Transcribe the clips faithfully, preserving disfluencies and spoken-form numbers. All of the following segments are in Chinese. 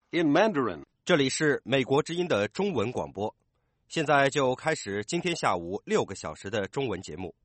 in Mandarin. 这里是美国之音的中文广播，现在就开始今天下午六个小时的中文节目。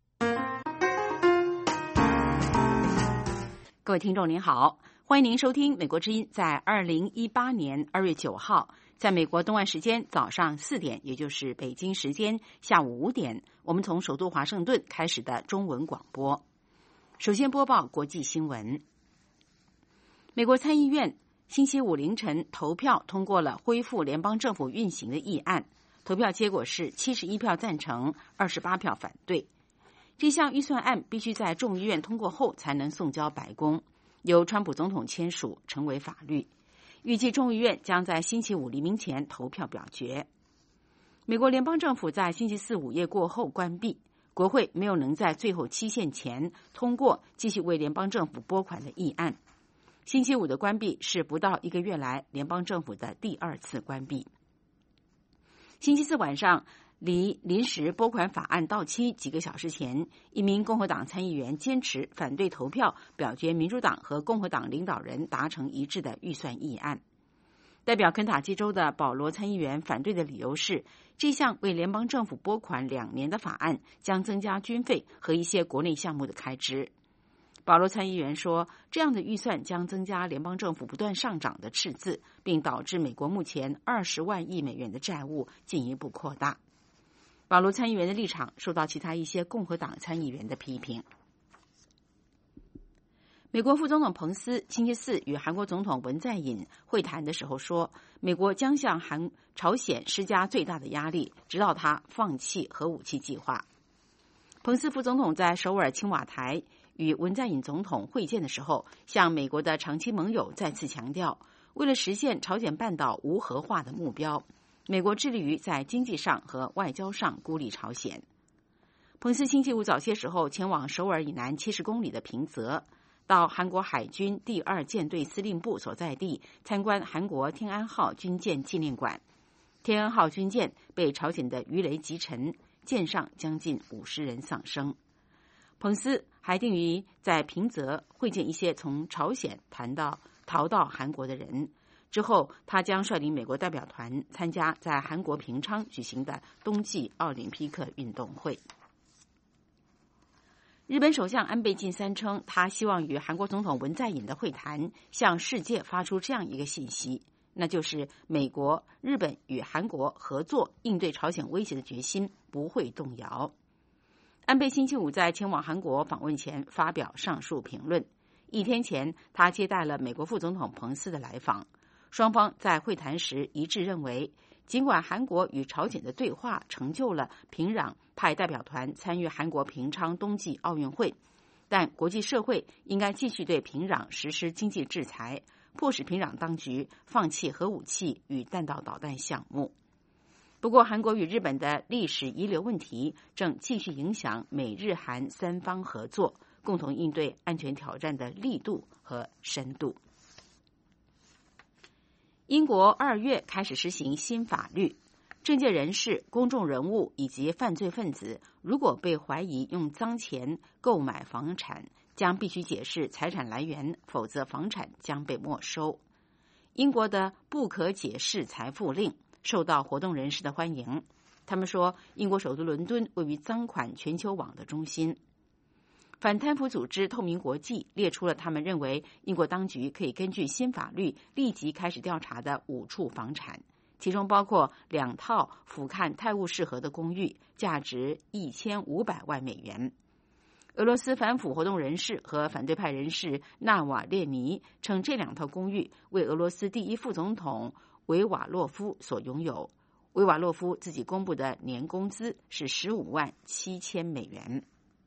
各位听众您好，欢迎您收听美国之音在二零一八年二月九号，在美国东岸时间早上四点，也就是北京时间下午五点，我们从首都华盛顿开始的中文广播。首先播报国际新闻。美国参议院星期五凌晨投票通过了恢复联邦政府运行的议案，投票结果是七十一票赞成，二十八票反对。这项预算案必须在众议院通过后才能送交白宫，由川普总统签署成为法律。预计众议院将在星期五黎明前投票表决。美国联邦政府在星期四午夜过后关闭，国会没有能在最后期限前通过继续为联邦政府拨款的议案。星期五的关闭是不到一个月来联邦政府的第二次关闭。星期四晚上，离临时拨款法案到期几个小时前，一名共和党参议员坚持反对投票表决民主党和共和党领导人达成一致的预算议案。代表肯塔基州的保罗参议员反对的理由是，这项为联邦政府拨款两年的法案将增加军费和一些国内项目的开支。保罗参议员说，这样的预算将增加联邦政府不断上涨的赤字，并导致美国目前二十万亿美元的债务进一步扩大。保罗参议员的立场受到其他一些共和党参议员的批评。美国副总统彭斯星期四与韩国总统文在寅会谈的时候说，美国将向韩朝鲜施加最大的压力，直到他放弃核武器计划。彭斯副总统在首尔青瓦台与文在寅总统会见的时候，向美国的长期盟友再次强调，为了实现朝鲜半岛无核化的目标，美国致力于在经济上和外交上孤立朝鲜。彭斯星期五早些时候前往首尔以南七十公里的平泽，到韩国海军第二舰队司令部所在地参观韩国天安号军舰纪念馆。天安号军舰被朝鲜的鱼雷击沉，舰上将近五十人丧生。彭斯还定于在平泽会见一些从朝鲜谈到逃到韩国的人，之后他将率领美国代表团参加在韩国平昌举行的冬季奥林匹克运动会。日本首相安倍晋三称，他希望与韩国总统文在寅的会谈向世界发出这样一个信息，那就是美国、日本与韩国合作应对朝鲜威胁的决心不会动摇。安倍星期五在前往韩国访问前发表上述评论。一天前，他接待了美国副总统彭斯的来访。双方在会谈时一致认为，尽管韩国与朝鲜的对话成就了平壤派代表团参与韩国平昌冬季奥运会，但国际社会应该继续对平壤实施经济制裁，迫使平壤当局放弃核武器与弹道导弹项目。不过，韩国与日本的历史遗留问题正继续影响美日韩三方合作，共同应对安全挑战的力度和深度。英国二月开始实行新法律，政界人士、公众人物以及犯罪分子，如果被怀疑用脏钱购买房产，将必须解释财产来源，否则房产将被没收。英国的不可解释财富令受到活动人士的欢迎。他们说，英国首都伦敦位于赃款全球网的中心。反贪腐组织透明国际列出了他们认为英国当局可以根据新法律立即开始调查的五处房产，其中包括两套俯瞰泰晤士河的公寓，价值一千五百万美元。俄罗斯反腐活动人士和反对派人士纳瓦列尼称，这两套公寓为俄罗斯第一副总统维瓦洛夫所拥有。维瓦洛夫自己公布的年工资是十五万七千美元。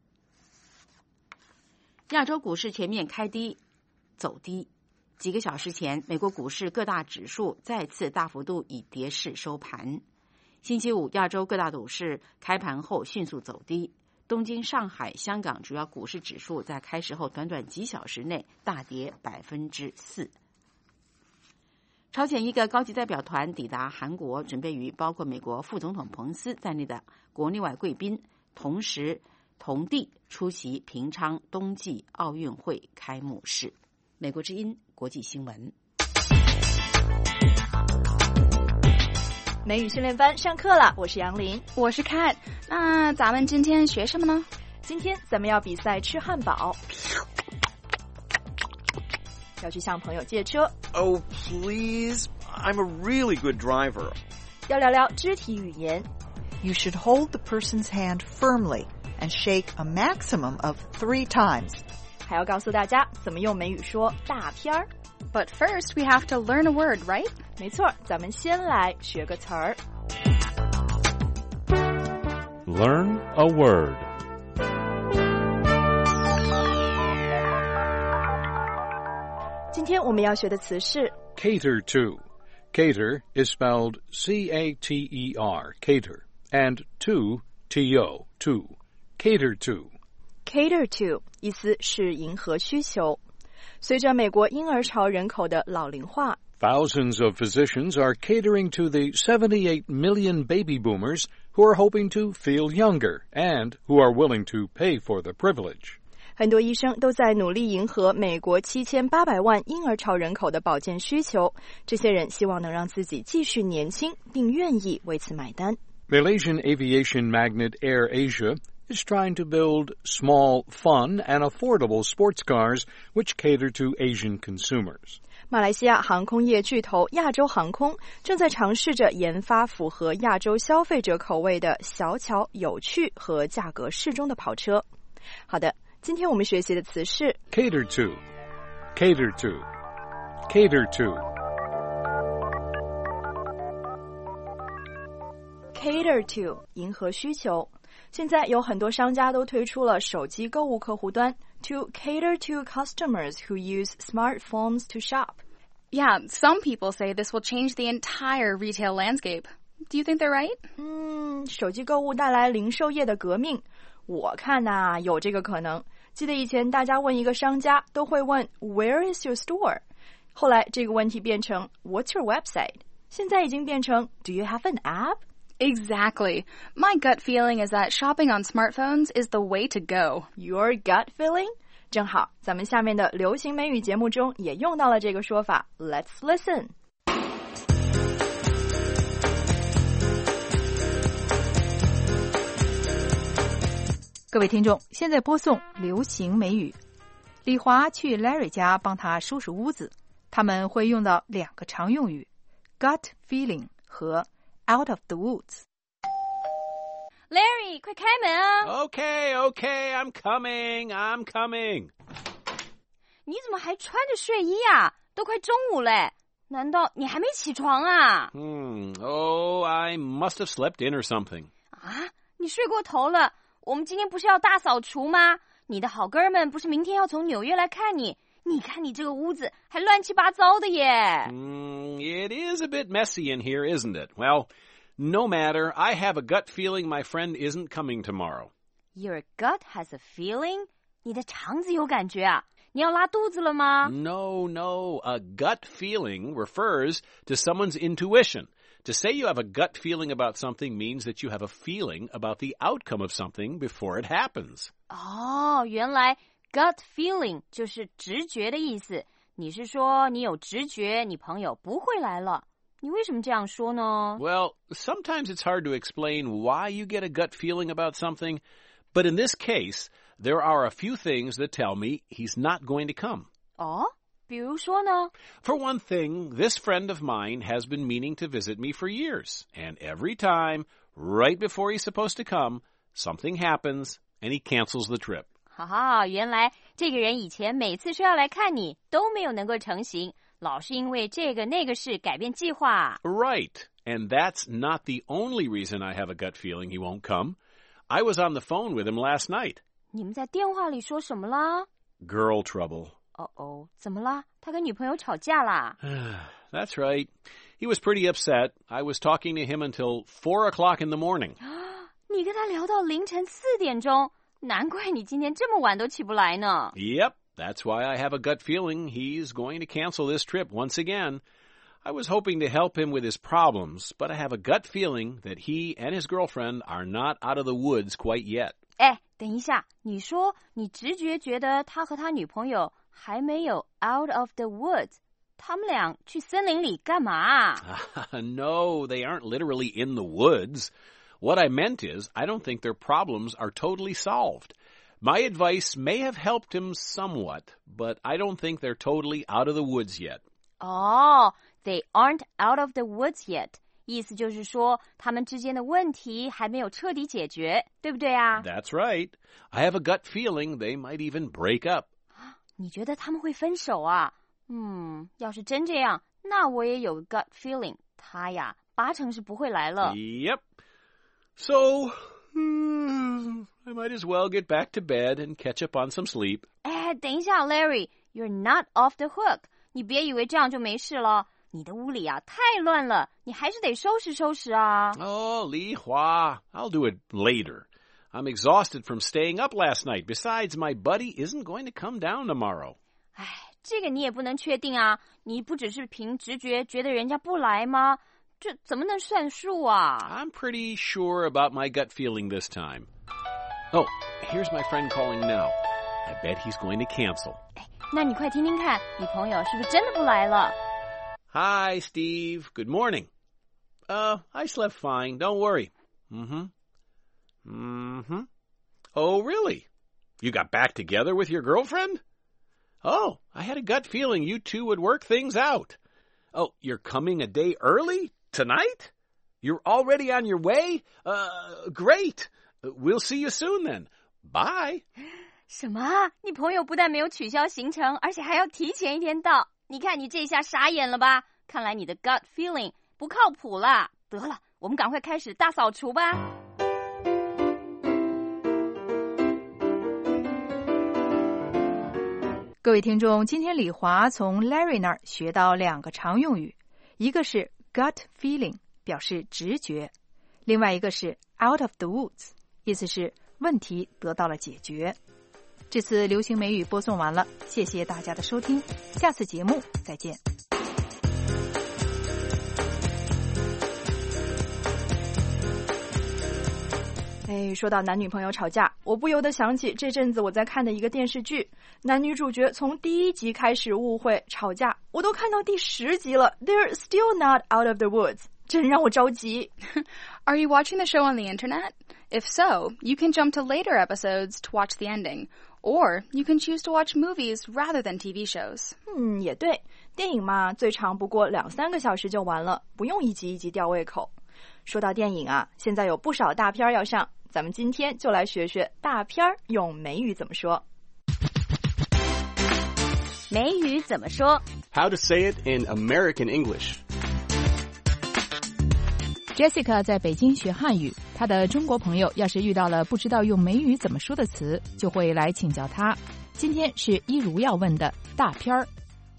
亚洲股市全面开低走低，几个小时前，美国股市各大指数再次大幅度以跌势收盘。星期五，亚洲各大股市开盘后迅速走低，东京、上海、香港主要股市指数在开市后短短几小时内大跌百分之四。朝鲜一个高级代表团抵达韩国，准备与包括美国副总统彭斯在内的国内外贵宾同时同地出席平昌冬季奥运会开幕式。美国之音国际新闻。 美语训练班上课了，我是杨林， 我是 Kat。那咱们今天学什么呢？ 今天咱们要比赛吃汉堡，要去向朋友借车。 Oh, please. I'm a really good driver. 要聊聊肢体语言。 You should hold the person's hand firmly and shake a maximum of three times. 还要告诉大家怎么用美语说大片儿。 But first, we have to learn a word, right? 没错，咱们先来学个词儿。 Learn a word. .今天我们要学的词是 cater to. Cater is spelled C A T E R, cater, and to, T O, to. Cater to. Cater to 意思是迎合需求。随着美国婴儿潮人口的老龄化， Thousands of physicians are catering to the seventy-eight million baby boomers who are hoping to feel younger and who are willing to pay for the privilege. 很多医生都在努力迎合美国七千八百万婴儿潮人口的保健需求，这些人希望能让自己继续年轻，并愿意为此买单。 Malaysian aviation magnate AirAsia is trying to build small, fun, and affordable sports cars which cater to Asian consumers. 马来西亚航空业巨头亚洲航空正在尝试着研发符合亚洲消费者口味的小巧、有趣和价格适中的跑车。好的，今天我们学习的词是 cater to, cater to, cater to. Cater to 迎合需求。现在有很多商家都推出了手机购物客户端 to cater to customers who use smartphones to shop. Yeah, some people say this will change the entire retail landscape. Do you think they're right? 嗯，手机购物带来零售业的革命，我看啊，有这个可能。记得以前大家问一个商家都会问 Where is your store? 后来这个问题变成 What's your website? 现在已经变成 Do you have an app?Exactly. My gut feeling is that shopping on smartphones is the way to go. Your gut feeling? 正好，咱们下面的流行美语节目中也用到了这个说法。Let's listen. 各位听众，现在播送流行美语。李华去 Larry 家帮他收拾屋子，他们会用到两个常用语 gut feeling 和Out of the woods. Larry, 快开门啊 Okay, okay, I'm coming, I'm coming. 你怎么还穿着睡衣啊？都快中午嘞，难道你还没起床啊？ Hmm, oh, I must have slept in or something. 啊，你睡过头了。我们今天不是要大扫除吗？你的好哥们不是明天要从纽约来看你，你看你这个屋子还乱七八糟的耶。 Mm, it is a bit messy in here, isn't it? Well, no matter. I have a gut feeling my friend isn't coming tomorrow. Your gut has a feeling? 你的肠子有感觉啊？你要拉肚子了吗？ No, no. A gut feeling refers to someone's intuition. To say you have a gut feeling about something means that you have a feeling about the outcome of something before it happens. 哦，原来gut feeling 就是直觉的意思。你是说你有直觉，你朋友不会来了。你为什么这样说呢？ Well, sometimes it's hard to explain why you get a gut feeling about something, but in this case, there are a few things that tell me he's not going to come. 哦，比如说呢？ For one thing, this friend of mine has been meaning to visit me for years, and every time, right before he's supposed to come, something happens, and he cancels the trip. 哈哈，原来这个人以前每次说要来看你，都没有能够成行，老是因为这个那个事改变计划。 Right, and that's not the only reason I have a gut feeling he won't come. I was on the phone with him last night. 你们在电话里说什么啦？ Girl trouble. 哦哦，怎么啦？他跟女朋友吵架啦？ That's right. He was pretty upset. I was talking to him until four o'clock in the morning. 你跟他聊到凌晨四点钟，难怪你今天这么晚都起不来呢。 Yep, that's why I have a gut feeling he's going to cancel this trip once again. I was hoping to help him with his problems, but I have a gut feeling that he and his girlfriend are not out of the woods quite yet. 哎，等一下，你说你直觉觉得他和他女朋友还没有 out of the woods， 他们俩去森林里干嘛？ No, they aren't literally in the woods. What I meant is, I don't think their problems are totally solved. My advice may have helped him somewhat, but I don't think they're totally out of the woods yet. Oh, they aren't out of the woods yet. 意思就是说，他们之间的问题还没有彻底解决，对不对啊？ That's right. I have a gut feeling they might even break up. 你觉得他们会分手啊？嗯，要是真这样，那我也有个 gut feeling， 他呀，八成是不会来了。 Yep. So, hmm, I might as well get back to bed and catch up on some sleep. 哎，等一下 ，Larry, you're not off the hook. 你别以为这样就没事了。你的屋里啊太乱了，你还是得收拾收拾啊。 Oh, Li Hua, I'll do it later. I'm exhausted from staying up last night. Besides, my buddy isn't going to come down tomorrow. 哎，这个你也不能确定啊。你不只是凭直觉觉得人家不来吗？这怎么能算数啊？ I'm pretty sure about my gut feeling this time. Oh, here's my friend calling now. I bet he's going to cancel. 哎，那你快听听看，你朋友是不是真的不来了？ Hi, Steve. Good morning. Uh, I slept fine. Don't worry. Mm-hmm. Mm-hmm. Oh, really? You got back together with your girlfriend? Oh, I had a gut feeling you two would work things out. Oh, you're coming a day early? Tonight? You're already on your way? Uh, great. We'll see you soon then. Bye. 什么？你朋友不但没有取消行程，而且还要提前一天到。你看你这下傻眼了吧？看来你的 gut feeling 不靠谱啦。得了，我们赶快开始大扫除吧。 各位听众，今天李华从 Larry 那儿学到两个常用语，一个是 gut feeling， 表示直觉，另外一个是 out of the woods， 意思是问题得到了解决。这次流行美语播送完了，谢谢大家的收听，下次节目再见。 哎，说到男女朋友吵架，我不由得想起这阵子我在看的一个电视剧，男女主角从第一集开始误会吵架，我都看到第十集了 ，They're still not out of the woods， 真让我着急。 Are you watching the show on the internet? If so, you can jump to later episodes to watch the ending. Or you can choose to watch movies rather than T V shows. 嗯，也对，电影嘛，最长不过两三个小时就完了，不用一集一集吊胃口。说到电影啊，现在有不少大片要上，咱们今天就来学学大片用美语怎么说。 美语怎么说 ？How to say it in American English.Jessica 在北京学汉语，她的中国朋友要是遇到了不知道用美语怎么说的词，就会来请教她。今天是一如要问的大片儿。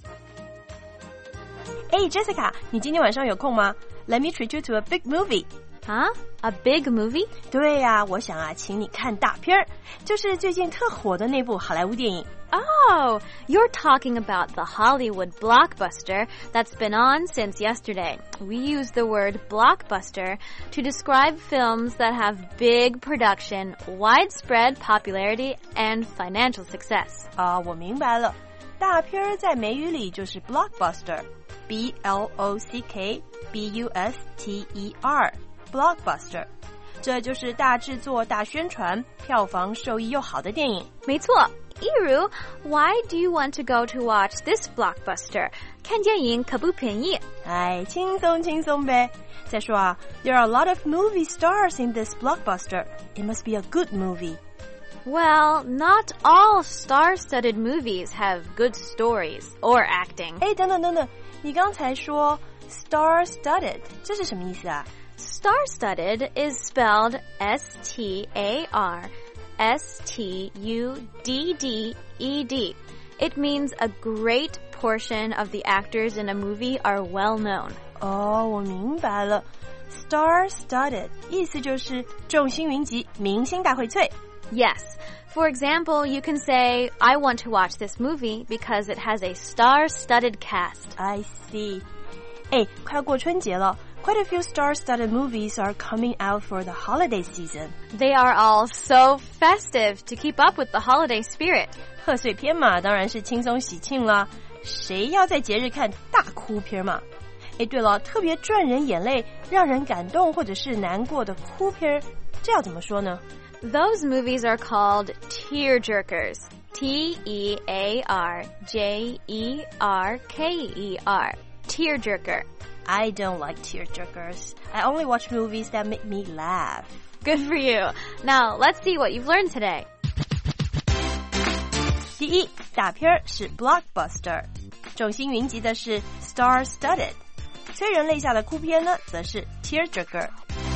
哎 ，Jessica， 你今天晚上有空吗 ？Let me treat you to a big movie. 啊 ，A big movie？ 对呀、啊，我想啊，请你看大片儿，就是最近特火的那部好莱坞电影。 Oh, you're talking about the Hollywood blockbuster that's been on since yesterday. We use the word blockbuster to describe films that have big production, widespread popularity, and financial success. 啊，我明白了，大片在美语里就是 blockbuster，B L O C K B U S T E R，blockbuster。这就是大制作、大宣传、票房收益又好的电影。 没错。Iru, why do you want to go to watch this blockbuster? 看电影可不便宜。 哎，轻松轻松呗。再说啊 ，There are a lot of movie stars in this blockbuster. It must be a good movie. Well, not all star-studded movies have good stories or acting. 哎，等等等等，你刚才说 star-studded， 这是什么意思啊？ Star-studded is spelled S T A R.S T U D D E D. It means a great portion of the actors in a movie are well known. 哦，我明白了 ，star-studded 意思就是众星云集，明星大荟萃。 Yes. For example, you can say, I want to watch this movie because it has a star-studded cast. I see. 哎，快要过春节了。Quite a few star-studded movies are coming out for the holiday season. They are all so festive to keep up with the holiday spirit. 贺岁片嘛，当然是轻松喜庆啦。 谁要在节日看大哭片嘛？哎，对了，特别赚人眼泪、让人感动或者是难过的哭片，这要怎么说呢？ Those movies are called tearjerkers. T E A R J E R K E R. Tearjerker. I don't like tearjerkers. I only watch movies that make me laugh. Good for you. Now, let's see what you've learned today. 第一，大片是 blockbuster， 众星云集的是 star-studded， 催人泪下的哭片呢，则是 tearjerker。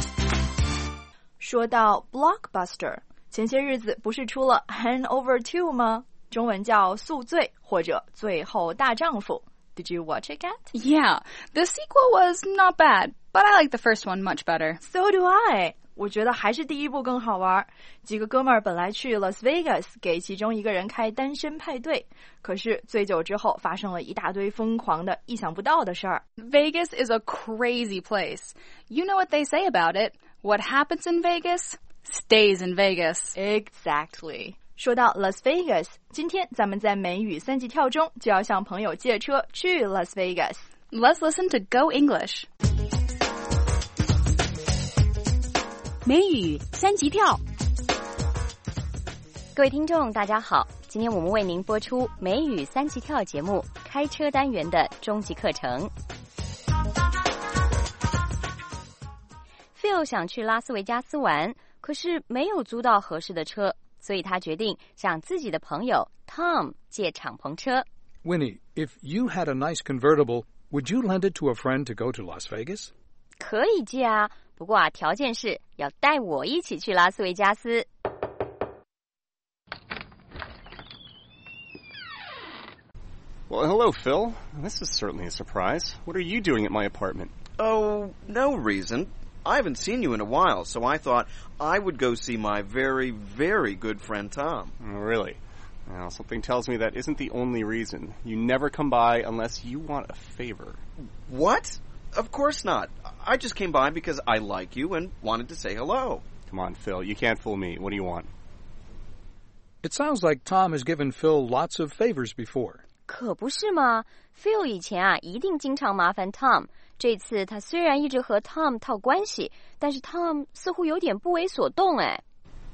说到 blockbuster， 前些日子不是出了 Hangover two 吗？中文叫宿醉或者最后大丈夫。Did you watch it, Kat? Yeah, the sequel was not bad, but I like the first one much better. So do I. 我觉得还是第一部更好玩。几个哥们儿本来去 Las Vegas 给其中一个人开单身派对，可是醉酒之后发生了一大堆疯狂的、意想不到的事儿。 Vegas is a crazy place. You know what they say about it. What happens in Vegas stays in Vegas. Exactly. 说到 Las Vegas， 今天咱们在美语三级跳中就要向朋友借车去 Las Vegas。 Let's listen to Go English. 美语三级跳。 各位听众大家好，今天我们为您播出美语三级跳节目开车单元的终极课程。Phil 想去拉斯维加斯玩，可是没有租到合适的车，所以他决定向自己的朋友 Tom 借敞篷车。 Winnie, if you had a nice convertible, would you lend it to a friend to go to Las Vegas? 可以借啊，不过啊，条件是要带我一起去拉斯维加斯。 Well, hello, Phil. This is certainly a surprise. What are you doing at my apartment? Oh, no reason. I haven't seen you in a while, so I thought I would go see my very, very good friend Tom. Oh, really? Well, something tells me that isn't the only reason. You never come by unless you want a favor. What? Of course not. I just came by because I like you and wanted to say hello. Come on, Phil. You can't fool me. What do you want? It sounds like Tom has given Phil lots of favors before. 可不是吗 Phil 以前啊一定经常麻烦 Tom， 这次他虽然一直和 Tom 套关系，但是 Tom 似乎有点不为所动哎。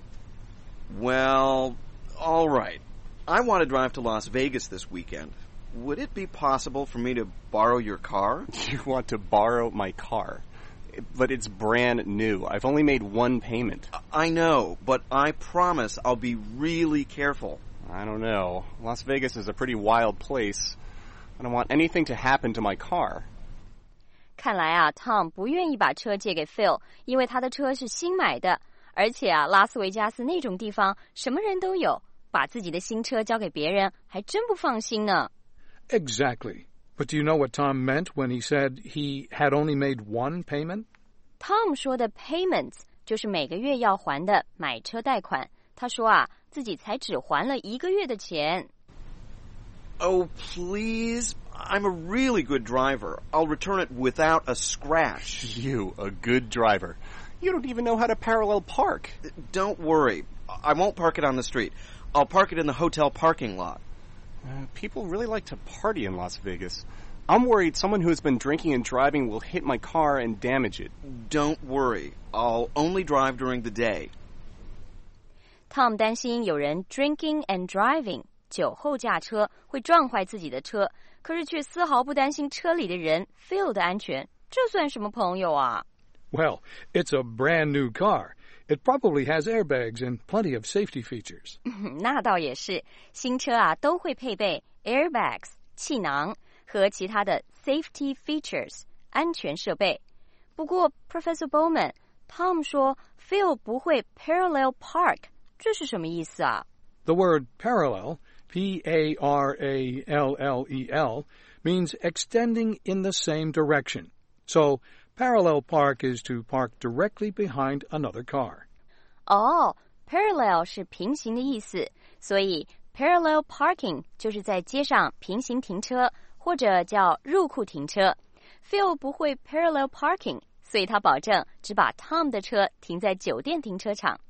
Well, all right. I want to drive to Las Vegas this weekend. Would it be possible for me to borrow your car? You want to borrow my car? But it's brand new. I've only made one payment. I know, but I promise I'll be really careful. I don't know. Las Vegas is a pretty wild place. I don't want anything to happen to my car. 看来啊 Tom 不愿意把车借给 Phil， 因为他的车是新买的，而且啊拉斯维加斯那种地方什么人都有，把自己的新车交给别人还真不放心呢。 Exactly. But do you know what Tom meant when he said he had only made one payment? Tom 说的 payments 就是每个月要还的买车贷款。他说啊自己才只还了一个月的钱。 Oh, please. I'm a really good driver. I'll return it without a scratch. You, a good driver. You don't even know how to parallel park. Don't worry. I won't park it on the street. I'll park it in the hotel parking lot. Uh, people really like to party in Las Vegas. I'm worried someone who's been drinking and driving will hit my car and damage it. Don't worry. I'll only drive during the day. Tom 担心有人 drinking and driving 酒后驾车会撞坏自己的车，可是却丝毫不担心车里的人 Phil 的安全，这算什么朋友啊？ Well, it's a brand new car. It probably has airbags and plenty of safety features. 那倒也是，新车啊都会配备 airbags 气囊和其他的 safety features 安全设备。不过 Professor Bowman Tom 说 Phil 不会 parallel park， 这是什么意思啊？ The word parallel, P A R A L L E L, means extending in the same direction. So, parallel park is to park directly behind another car. 哦 parallel 是平行的意思，所以 parallel parking 就是在街上平行停车，或者叫入库停车。Phil 不会 parallel parking， 所以他保证只把 Tom 的车停在酒店停车场。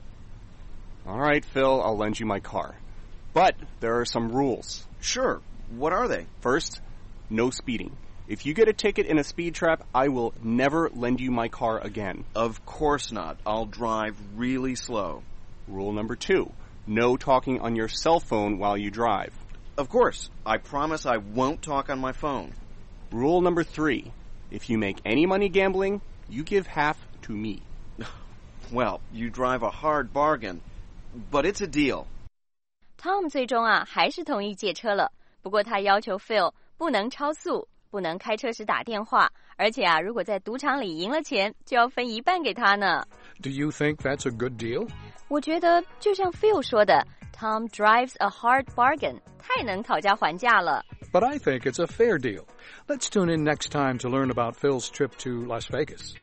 All right, Phil, I'll lend you my car. But there are some rules. Sure. What are they? First, no speeding. If you get a ticket in a speed trap, I will never lend you my car again. Of course not. I'll drive really slow. Rule number two, no talking on your cell phone while you drive. Of course. I promise I won't talk on my phone. Rule number three, if you make any money gambling, you give half to me. Well, you drive a hard bargain, but it's a deal. Tom 最终啊还是同意借车了，不过他要求 Phil 不能超速，不能开车时打电话，而且啊如果在赌场里赢了钱，就要分一半给他呢。 Do you think that's a good deal? 我觉得就像 Phil 说的 Tom drives a hard bargain， 太能讨价还价了。 But I think it's a fair deal. Let's tune in next time to learn about Phil's trip to Las Vegas.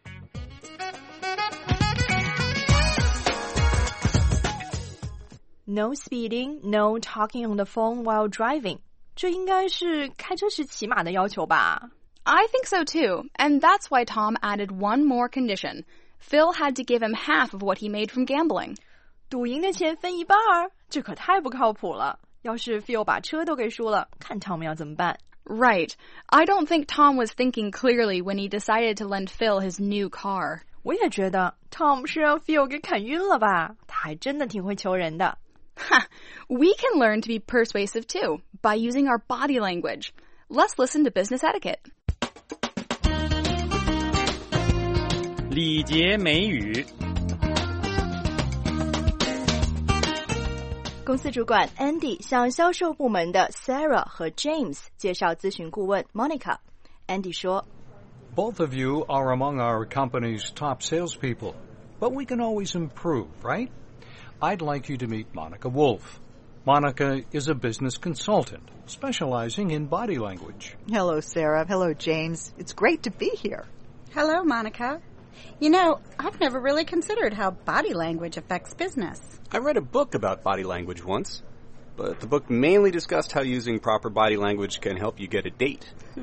No speeding, no talking on the phone while driving. 这应该是开车时起码的要求吧？ I think so too, and that's why Tom added one more condition. Phil had to give him half of what he made from gambling. 赌赢的钱分一半儿，这可太不靠谱了。要是 Phil 把车都给输了，看 Tom 要怎么办？ Right. I don't think Tom was thinking clearly when he decided to lend Phil his new car. 我也觉得 Tom 是让 Phil 给砍晕了吧？他还真的挺会求人的。 Ha! We can learn to be persuasive too by using our body language. Let's listen to business etiquette. 礼节美语。 公司主管 Andy 向销售部门的 Sarah 和 James 介绍咨询顾问 Monica。Andy 说 Both of you are among our company's top salespeople, but we can always improve, right? I'd like you to meet Monica Wolf. Monica is a business consultant, specializing in body language. Hello, Sarah. Hello, James. It's great to be here. Hello, Monica. You know, I've never really considered how body language affects business. I read a book about body language once, but the book mainly discussed how using proper body language can help you get a date. Hmm.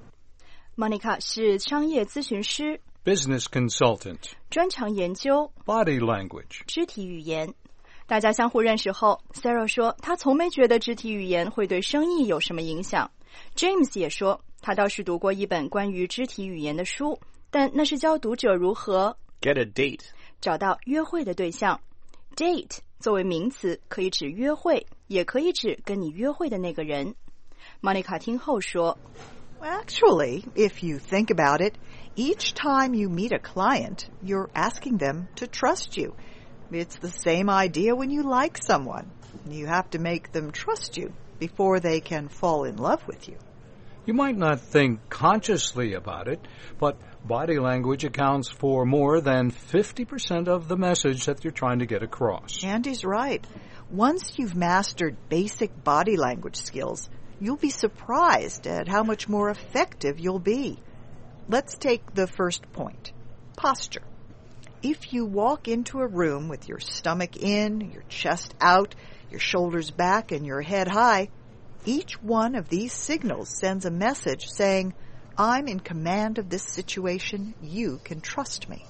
Monica 是商业咨询师 Business consultant. 专长研究 Body language. 肢体语言。大家相互认识后 Sarah 说她从没觉得肢体语言会对生意有什么影响。 James 也说他倒是读过一本关于肢体语言的书，但那是教读者如何 Get a date. 找到约会的对象。 Date 作为名词可以指约会，也可以指跟你约会的那个人。 Monica 听后说 Actually, if you think about it, each time you meet a client, you're asking them to trust you. It's the same idea when you like someone. You have to make them trust you before they can fall in love with you. You might not think consciously about it, but body language accounts for more than fifty percent of the message that you're trying to get across. Andy's right. Once you've mastered basic body language skills, you'll be surprised at how much more effective you'll be. Let's take the first point, posture. If you walk into a room with your stomach in, your chest out, your shoulders back, and your head high, each one of these signals sends a message saying, I'm in command of this situation, you can trust me.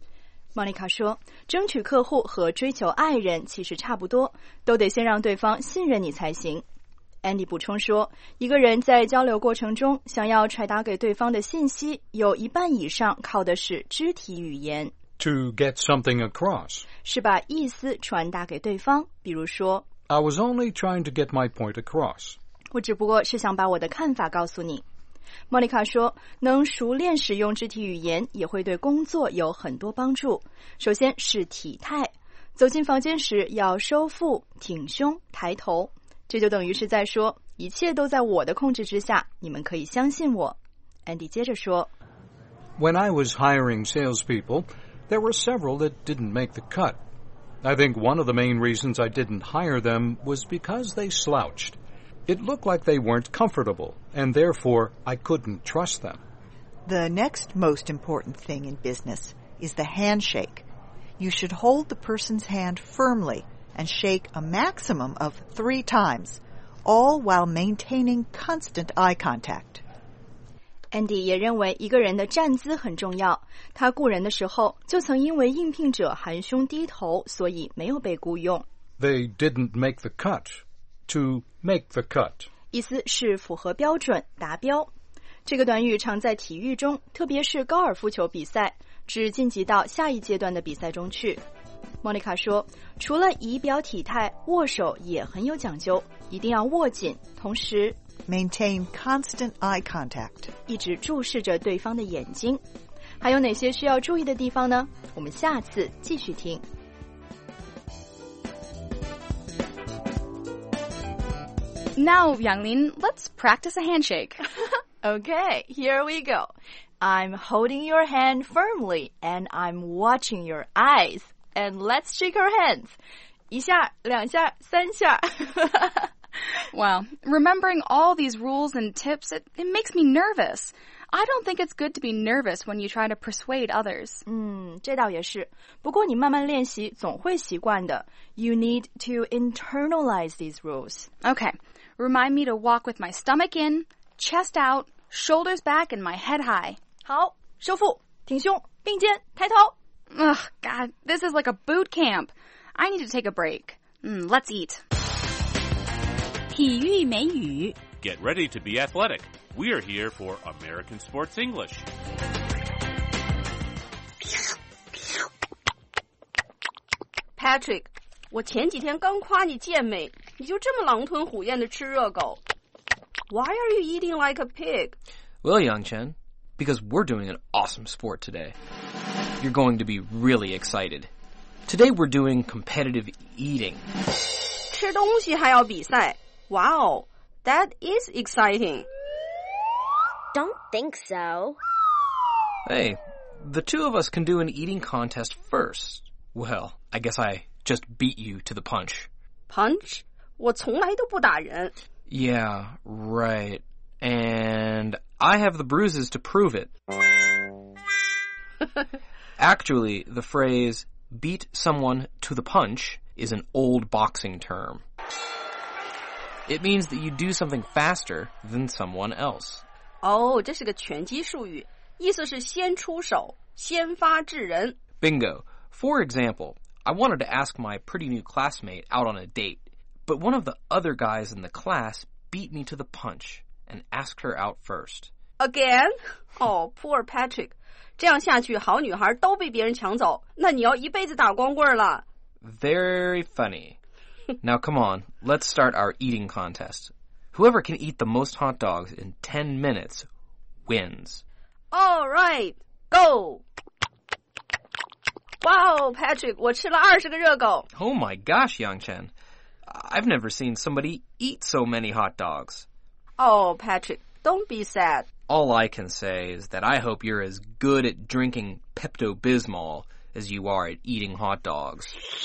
Monica 说，争取客户和追求爱人其实差不多，都得先让对方信任你才行。Andy 补充说，一个人在交流过程中想要传达给对方的信息，有一半以上靠的是肢体语言。 To get something across. 是把意思传达给对方，比如说 I was only trying to get my point across. 我只不过是想把我的看法告诉你。Monica 说，能熟练使用肢体语言也会对工作有很多帮助。首先是体态，走进房间时要收腹、挺胸、抬头，这就等于是在说，一切都在我的控制之下，你们可以相信我。Andy 接着说 When I was hiring salespeople, there were several that didn't make the cut. I think one of the main reasons I didn't hire them was because they slouched. It looked like they weren't comfortable, and therefore I couldn't trust them. The next most important thing in business is the handshake. You should hold the person's hand firmly and shake a maximum of three times, all while maintaining constant eye contact. Andy 也认为一个人的站姿很重要。他雇人的时候就曾因为应聘者含胸低头，所以没有被雇佣。 They didn't make the cut. To make the cut. 意思是符合标准、达标。这个短语常在体育中，特别是高尔夫球比赛，指晋级到下一阶段的比赛中去。莫妮卡说，除了仪表体态，握手也很有讲究，一定要握紧，同时 maintain constant eye contact， 一直注视着对方的眼睛。还有哪些需要注意的地方呢？我们下次继续听。 Now, Yanglin, let's practice a handshake. Okay, here we go. I'm holding your hand firmly and I'm watching your eyes. And let's shake our hands. 一下，两下，三下。 Wow, remembering all these rules and tips, it, it makes me nervous. I don't think it's good to be nervous when you try to persuade others. 嗯，这倒也是。不过你慢慢练习，总会习惯的。You need to internalize these rules. Okay, remind me to walk with my stomach in, chest out, shoulders back, and my head high. 好，收腹，挺胸，并肩，抬头。 Ugh, God, this is like a boot camp. I need to take a break. Mm, let's eat. 体育美语 Get ready to be athletic. We're here for American Sports English. Patrick, 我前几天刚夸你健美，你就这么狼吞虎咽地吃热狗。Why are you eating like a pig? Well, Yang-Chen, because we're doing an awesome sport today. You're going to be really excited. Today we're doing competitive eating. 吃东西还要比赛 Wow, that is exciting. Don't think so. Hey, the two of us can do an eating contest first. Well, I guess I just beat you to the punch. Punch? 我从来都不打人。 Yeah, right. And I have the bruises to prove it. Actually, the phrase beat someone to the punch is an old boxing term. It means that you do something faster than someone else. 哦，这是个拳击术语，意思是先出手，先发制人。 Bingo. For example, I wanted to ask my pretty new classmate out on a date, but one of the other guys in the class beat me to the punch and asked her out first. Again? Oh, poor Patrick. 这样下去，好女孩都被别人抢走，那你要一辈子打光棍了。 Very funny. Now come on, let's start our eating contest. Whoever can eat the most hot dogs in ten minutes wins. All right, go. Wow, Patrick, 我吃了二十个热狗。 Oh my gosh, Yang-Chen. I've never seen somebody eat so many hot dogs. Oh, Patrick, don't be sad. All I can say is that I hope you're as good at drinking Pepto-Bismol as you are at eating hot dogs.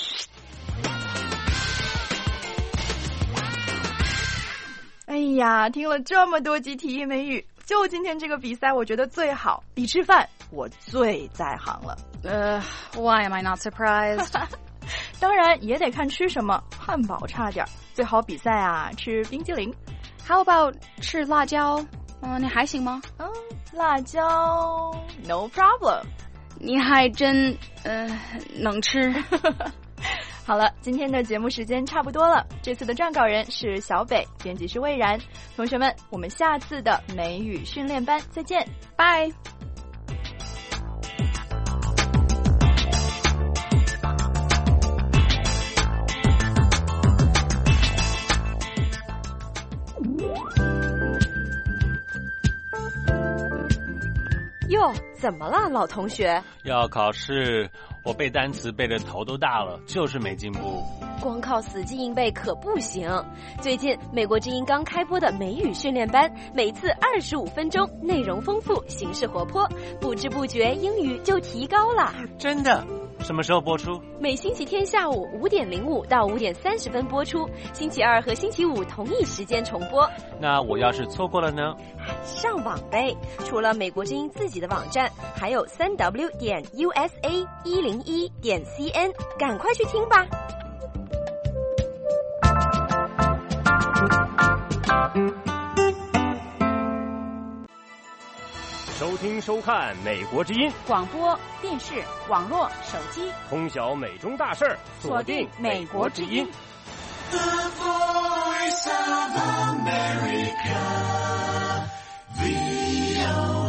哎呀，听了这么多集体育美语，就今天这个比赛我觉得最好，比吃饭我最在行了。 Uh, why am I not surprised? 当然也得看吃什么，汉堡差点，最好比赛啊吃冰激凌。 How about 吃辣椒？嗯，你还行吗？ 嗯，辣椒 no problem。 你还真呃能吃。 好了，今天的节目时间差不多了。这次的撰稿人是小北，编辑是魏然。同学们，我们下次的美语训练班再见， 拜。 哟，怎么了，老同学？ 要考试，我背单词背得头都大了，就是没进步。 光靠死记硬背可不行。最近美国之音刚开播的美语训练班，每次二十五分钟，内容丰富，形式活泼，不知不觉英语就提高了。 真的？什么时候播出？ 每星期天下午五点零五到五点三十分播出，星期二和星期五同一时间重播。 那我要是错过了呢？ 上网呗，除了美国之音自己的网站，还有三 w 点 u s a 一零一点 c n， 赶快去听吧。 收听收看美国之音广播电视网络手机， 通晓美中大事， 锁定美国之音。 The Voice of America, V O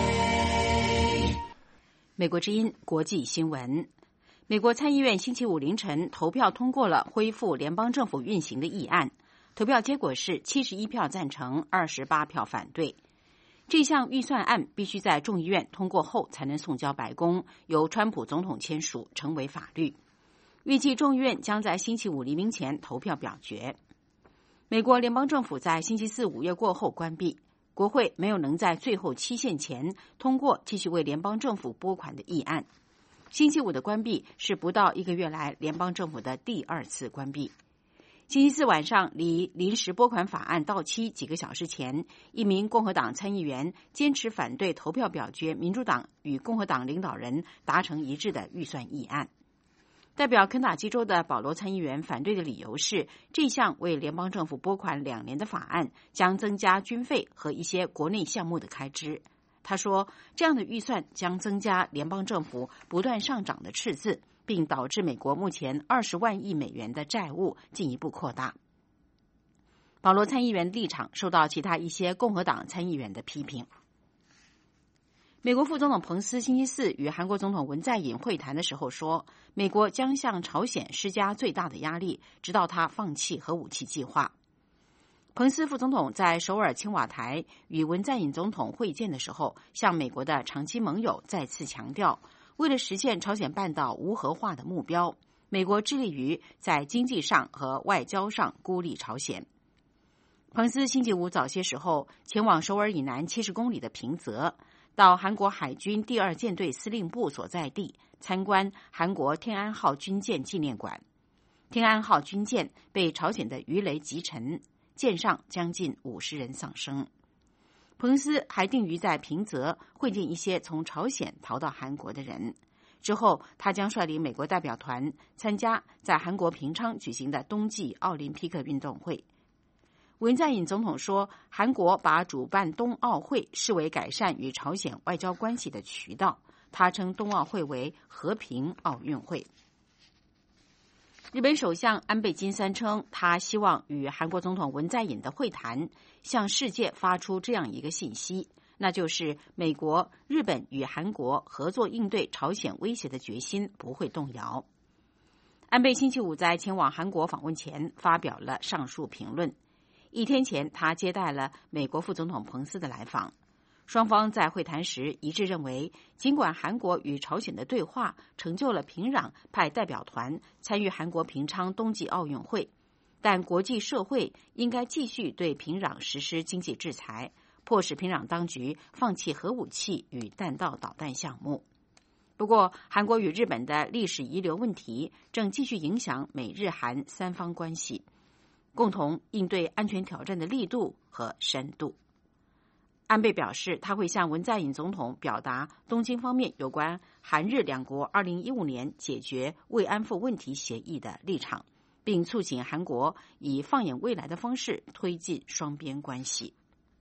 A。 美国之音国际新闻。美国参议院星期五凌晨投票通过了恢复联邦政府运行的议案，投票结果是七十一票赞成，二十八票反对。这项预算案必须在众议院通过后才能送交白宫，由川普总统签署成为法律。预计众议院将在星期五黎明前投票表决。美国联邦政府在星期四午夜过后关闭，国会没有能在最后期限前通过继续为联邦政府拨款的议案。星期五的关闭是不到一个月来联邦政府的第二次关闭。星期四晚上，离临时拨款法案到期几个小时前，一名共和党参议员坚持反对投票表决民主党与共和党领导人达成一致的预算议案。代表肯塔基州的保罗参议员反对的理由是，这项为联邦政府拨款两年的法案将增加军费和一些国内项目的开支。他说，这样的预算将增加联邦政府不断上涨的赤字，并导致美国目前二十万亿美元的债务进一步扩大。保罗参议员立场受到其他一些共和党参议员的批评。美国副总统彭斯星期四与韩国总统文在寅会谈的时候说，美国将向朝鲜施加最大的压力，直到他放弃核武器计划。彭斯副总统在首尔青瓦台与文在寅总统会见的时候，向美国的长期盟友再次强调，为了实现朝鲜半岛无核化的目标，美国致力于在经济上和外交上孤立朝鲜。彭斯星期五早些时候前往首尔以南七十公里的平泽，到韩国海军第二舰队司令部所在地参观韩国天安号军舰纪念馆。天安号军舰被朝鲜的鱼雷击沉，舰上将近五十人丧生。彭斯还定于在平泽会见一些从朝鲜逃到韩国的人，之后他将率领美国代表团参加在韩国平昌举行的冬季奥林匹克运动会。文在寅总统说，韩国把主办冬奥会视为改善与朝鲜外交关系的渠道，他称冬奥会为和平奥运会。日本首相安倍晋三称，他希望与韩国总统文在寅的会谈向世界发出这样一个信息，那就是美国、日本与韩国合作应对朝鲜威胁的决心不会动摇。安倍星期五在前往韩国访问前发表了上述评论。一天前，他接待了美国副总统彭斯的来访。双方在会谈时一致认为，尽管韩国与朝鲜的对话成就了平壤派代表团参与韩国平昌冬季奥运会，但国际社会应该继续对平壤实施经济制裁，迫使平壤当局放弃核武器与弹道导弹项目。不过，韩国与日本的历史遗留问题正继续影响美日韩三方关系，共同应对安全挑战的力度和深度。安倍表示，他会向文在寅总统表达东京方面有关韩日两国二零一五年解决慰安妇问题协议的立场，并促请韩国以放眼未来的方式推进双边关系。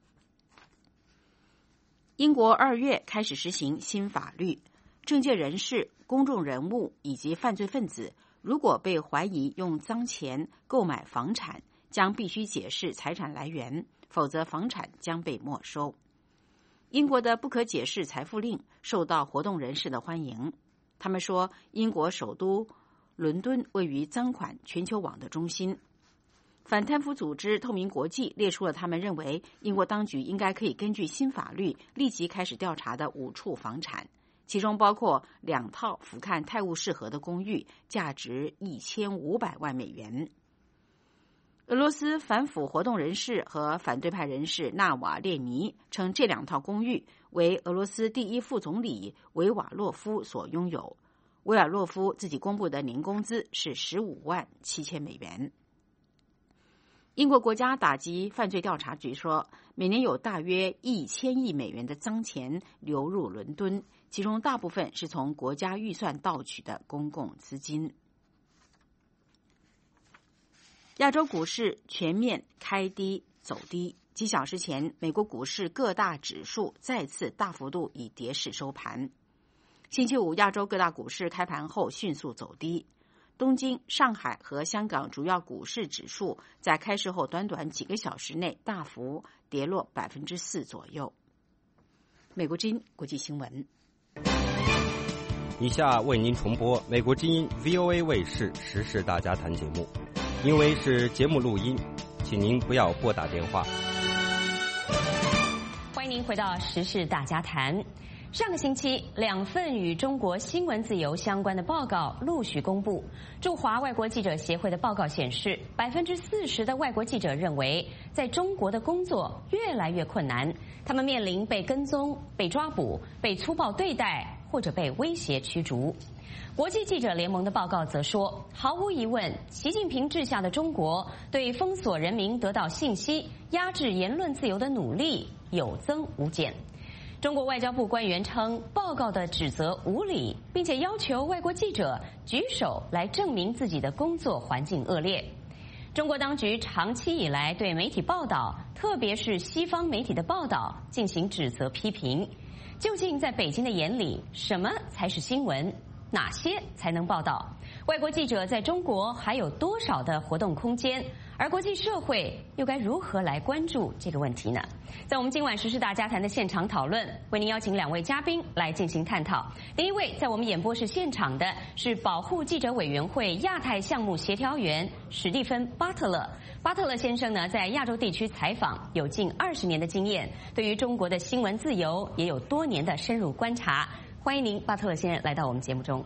英国二月开始实行新法律，政界人士、公众人物以及犯罪分子如果被怀疑用脏钱购买房产，将必须解释财产来源，否则房产将被没收。英国的不可解释财富令受到活动人士的欢迎。他们说，英国首都伦敦位于赃款全球网的中心。反贪腐组织透明国际列出了他们认为英国当局应该可以根据新法律立即开始调查的五处房产，其中包括两套俯瞰泰晤士河的公寓，价值一千五百万美元。俄罗斯反腐活动人士和反对派人士纳瓦列尼称，这两套公寓为俄罗斯第一副总理维瓦洛夫所拥有。维瓦洛夫自己公布的年工资是十五万七千美元。英国国家打击犯罪调查局说，每年有大约一千亿美元的脏钱流入伦敦，其中大部分是从国家预算盗取的公共资金。亚洲股市全面开低走低，几小时前，美国股市各大指数再次大幅度以跌势收盘。星期五，亚洲各大股市开盘后迅速走低。 东京、上海和香港主要股市指数在开市后短短几个小时内大幅跌落百分之四左右。美国之音国际新闻。 以下为您重播美国之音 V O A 卫视时事大家谈节目，因为是节目录音，请您不要拨打电话。 欢迎您回到时事大家谈。上个星期，两份与中国新闻自由相关的报告陆续公布。驻华外国记者协会的报告显示，百分之四十的外国记者认为，在中国的工作越来越困难，他们面临被跟踪、被抓捕、被粗暴对待，或者被威胁驱逐。国际记者联盟的报告则说，毫无疑问，习近平治下的中国对封锁人民得到信息、压制言论自由的努力有增无减。中国外交部官员称，报告的指责无理，并且要求外国记者举手来证明自己的工作环境恶劣。中国当局长期以来对媒体报道，特别是西方媒体的报道进行指责批评。究竟在北京的眼里，什么才是新闻？哪些才能报道？外国记者在中国还有多少的活动空间？而国际社会又该如何来关注这个问题呢？在我们今晚时事大家谈的现场讨论，为您邀请两位嘉宾来进行探讨。第一位在我们演播室现场的是保护记者委员会亚太项目协调员史蒂芬·巴特勒。巴特勒先生呢，在亚洲地区采访有近二十年的经验，对于中国的新闻自由也有多年的深入观察。欢迎您，巴特勒先生来到我们节目中。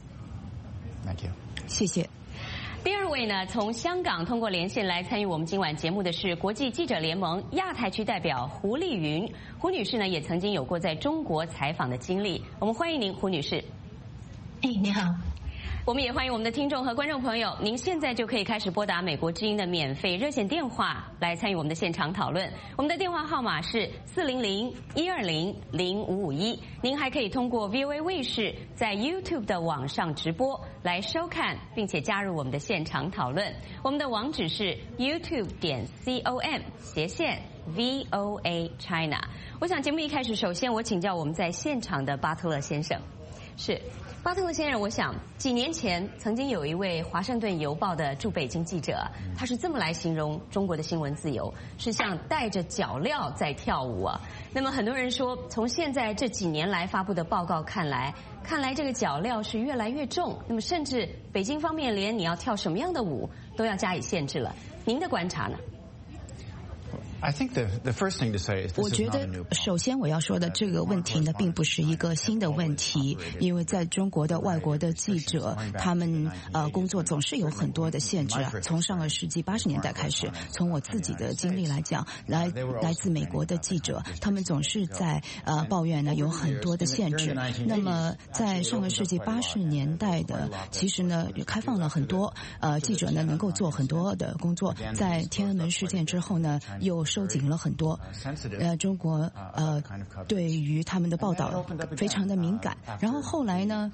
Thank you. 谢谢。 第二位呢，从香港通过连线来参与我们今晚节目的是国际记者联盟亚太区代表胡丽云。胡女士呢，也曾经有过在中国采访的经历。我们欢迎您，胡女士。 哎，你好。 我们也欢迎我们的听众和观众朋友，您现在就可以开始拨打美国之音的免费热线电话来参与我们的现场讨论。我们的电话号码是四零零一二零零五五一。您还可以通过 V O A 卫视在 YouTube 的网上直播来收看，并且加入我们的现场讨论。我们的网址是 YouTube 点 com 斜线 V O A China。我想节目一开始，首先我请教我们在现场的巴特勒先生，是。巴特勒先生，我想几年前曾经有一位《华盛顿邮报》的驻北京记者，他是这么来形容中国的新闻自由，是像带着脚镣在跳舞啊。那么很多人说，从现在这几年来发布的报告看来，看来这个脚镣是越来越重，那么甚至北京方面连你要跳什么样的舞都要加以限制了。您的观察呢？ 我觉得，首先我要说的这个问题呢，并不是一个新的问题，因为在中国的外国的记者，他们呃工作总是有很多的限制啊。从上个世纪八十年代开始，从我自己的经历来讲，来来自美国的记者，他们总是在呃抱怨呢有很多的限制。那么在上个世纪八十年代的，其实呢开放了很多，呃记者呢能够做很多的工作。在天安门事件之后呢，又收紧了很多，呃，中国呃对于他们的报道非常的敏感。然后后来呢，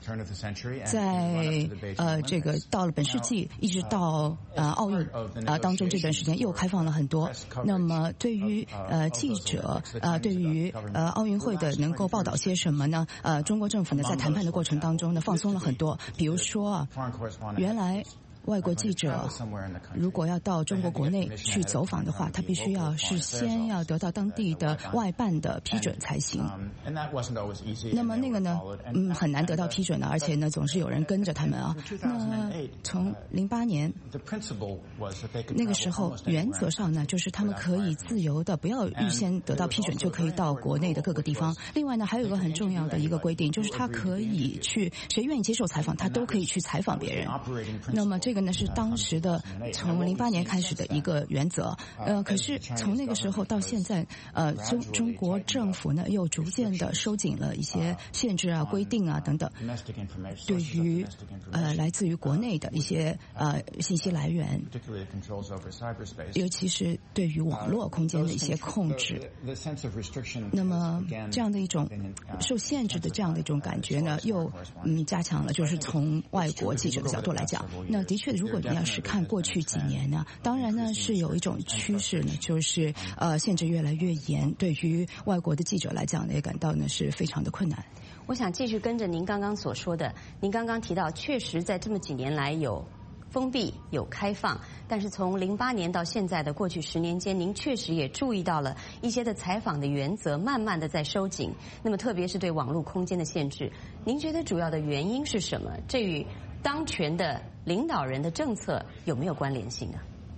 在呃这个到了本世纪，一直到呃奥运啊、呃、当中这段时间又开放了很多。那么对于呃记者呃对于呃奥运会的能够报道些什么呢？呃，中国政府呢在谈判的过程当中呢放松了很多，比如说啊，原来。外国记者如果要到中国国内去走访的话，他必须要事先要得到当地的外办的批准才行。那么那个呢，嗯，很难得到批准的，而且呢，总是有人跟着他们啊。那从零八年那个时候，原则上呢，就是他们可以自由的，不要预先得到批准就可以到国内的各个地方。另外呢，还有一个很重要的一个规定，就是他可以去，谁愿意接受采访，他都可以去采访别人。那么这个呢是当时的从零八年开始的一个原则，呃，可是从那个时候到现在，呃，中中国政府呢又逐渐的收紧了一些限制啊、规定啊等等，对于呃来自于国内的一些呃信息来源，尤其是对于网络空间的一些控制。那么这样的一种受限制的这样的一种感觉呢，又嗯加强了，就是从外国记者的角度来讲，那的确，如果你要是看过去几年呢，当然呢是有一种趋势呢，就是呃限制越来越严，对于外国的记者来讲呢，也感到呢是非常的困难。 我想继续跟着您刚刚所说的，您刚刚提到，确实在这么几年来有封闭有开放，但是从零八年到现在的过去十年间，您确实也注意到了一些的采访的原则慢慢的在收紧。那么特别是对网络空间的限制，您觉得主要的原因是什么？这与当权的领导人的政策有没有关联性呢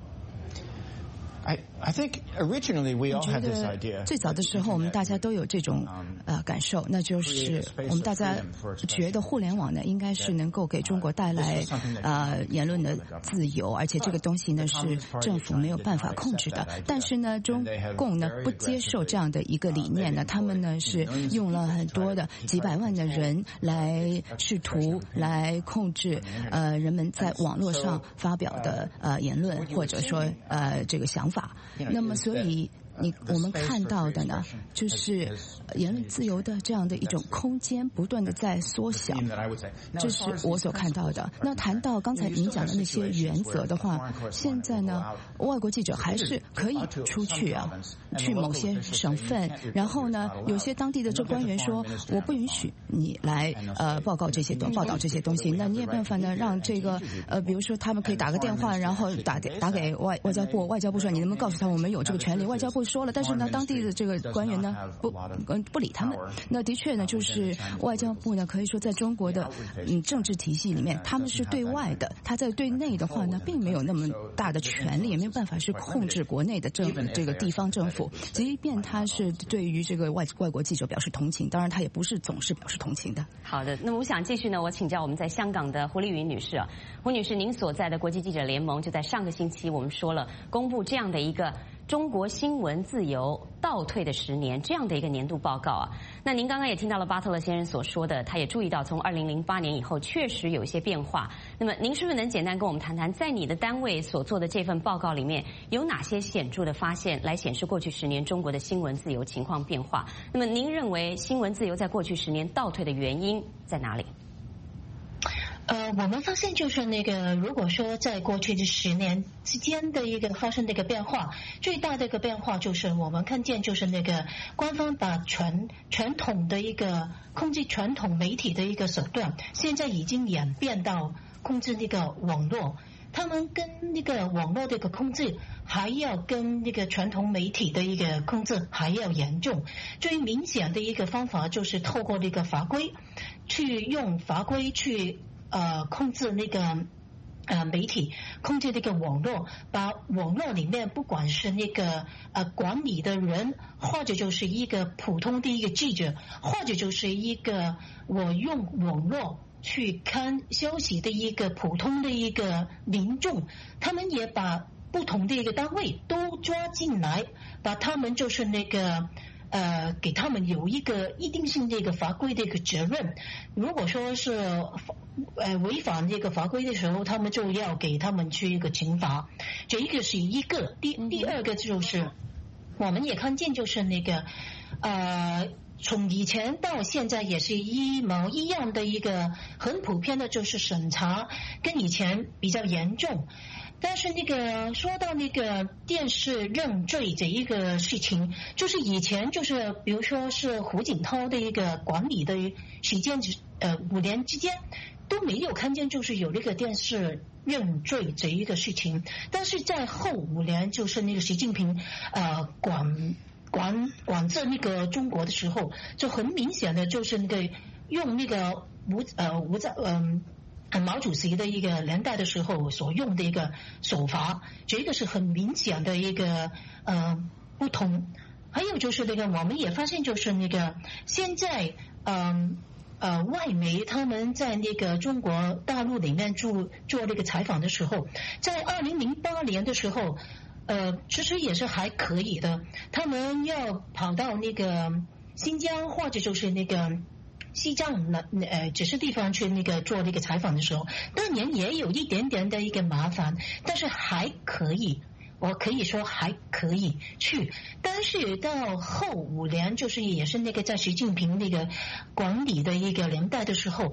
？I I think originally we all had this idea. 最早的时候，我们大家都有这种呃感受，那就是我们大家觉得互联网呢，应该是能够给中国带来呃言论的自由，而且这个东西呢是政府没有办法控制的。但是呢，中共呢不接受这样的一个理念呢，他们呢是用了很多的几百万的人来试图来控制呃人们在网络上发表的呃言论，或者说呃这个想法。那么，所以你我们看到的呢，就是言论自由的这样的一种空间不断的在缩小，这是我所看到的。那谈到刚才您讲的那些原则的话，现在呢，外国记者还是可以出去啊，去某些省份，然后呢，有些当地的这官员说，我不允许你来呃报告这些东报道这些东西，那你也办法呢，让这个呃，比如说他们可以打个电话，然后打打给外外交部，外交部说你能不能告诉他我们有这个权利？外交部说了，但是呢，当地的这个官员呢不嗯不理他们。那的确呢，就是外交部呢，可以说在中国的嗯政治体系里面，他们是对外的，他在对内的话呢，并没有那么大的权利，也没有办法是控制国内的政这个地方政府。即便他是对于这个外外国记者表示同情，当然他也不是总是表示同情的。 好的，那么我想继续呢，我请教我们在香港的胡丽云女士啊，胡女士，您所在的国际记者联盟就在上个星期我们说了，公布这样的一个中国新闻自由倒退的十年这样的一个年度报告啊。那您刚刚也听到了巴特勒先生所说的，他也注意到从二零零八年以后确实有一些变化。那么您是不是能简单跟我们谈谈，在你的单位所做的这份报告里面有哪些显著的发现，来显示过去十年中国的新闻自由情况变化？那么您认为新闻自由在过去十年倒退的原因在哪里？ 呃，我们发现就是那个，如果说在过去的十年之间的一个发生的一个变化，最大的一个变化就是我们看见就是那个官方把传传统的一个控制传统媒体的一个手段，现在已经演变到控制那个网络。他们跟那个网络的一个控制，还要跟那个传统媒体的一个控制还要严重。最明显的一个方法就是透过那个法规，去用法规去。呃，控制那个呃媒体，控制那个网络，把网络里面不管是那个呃管理的人，或者就是一个普通的一个记者，或者就是一个我用网络去看消息的一个普通的一个民众，他们也把不同的一个单位都抓进来，把他们就是那个。呃，给他们有一个一定性的一个法规的一个责任。如果说是呃违反这个法规的时候，他们就要给他们去一个惩罚。这一个是一个，第第二个就是我们也看见就是那个呃。从以前到现在也是一模一样的一个很普遍的，就是审查跟以前比较严重。但是那个说到那个电视认罪这一个事情，就是以前就是比如说是胡锦涛的一个管理的时间，呃五年之间都没有看见就是有那个电视认罪这一个事情。但是在后五年，就是那个习近平呃管。管管制那个中国的时候，就很明显的就是那个用那个吴呃吴在嗯、呃、毛主席的一个年代的时候所用的一个手法，这个是很明显的一个呃不同。还有就是那个我们也发现就是那个现在嗯 呃, 呃外媒他们在那个中国大陆里面做做那个采访的时候，在二零零八年的时候。呃，其实也是还可以的。他们要跑到那个新疆或者就是那个西藏那呃这些地方去那个做那个采访的时候，当年也有一点点的一个麻烦，但是还可以，我可以说还可以去。但是到后五年，就是也是那个在习近平那个管理的一个年代的时候，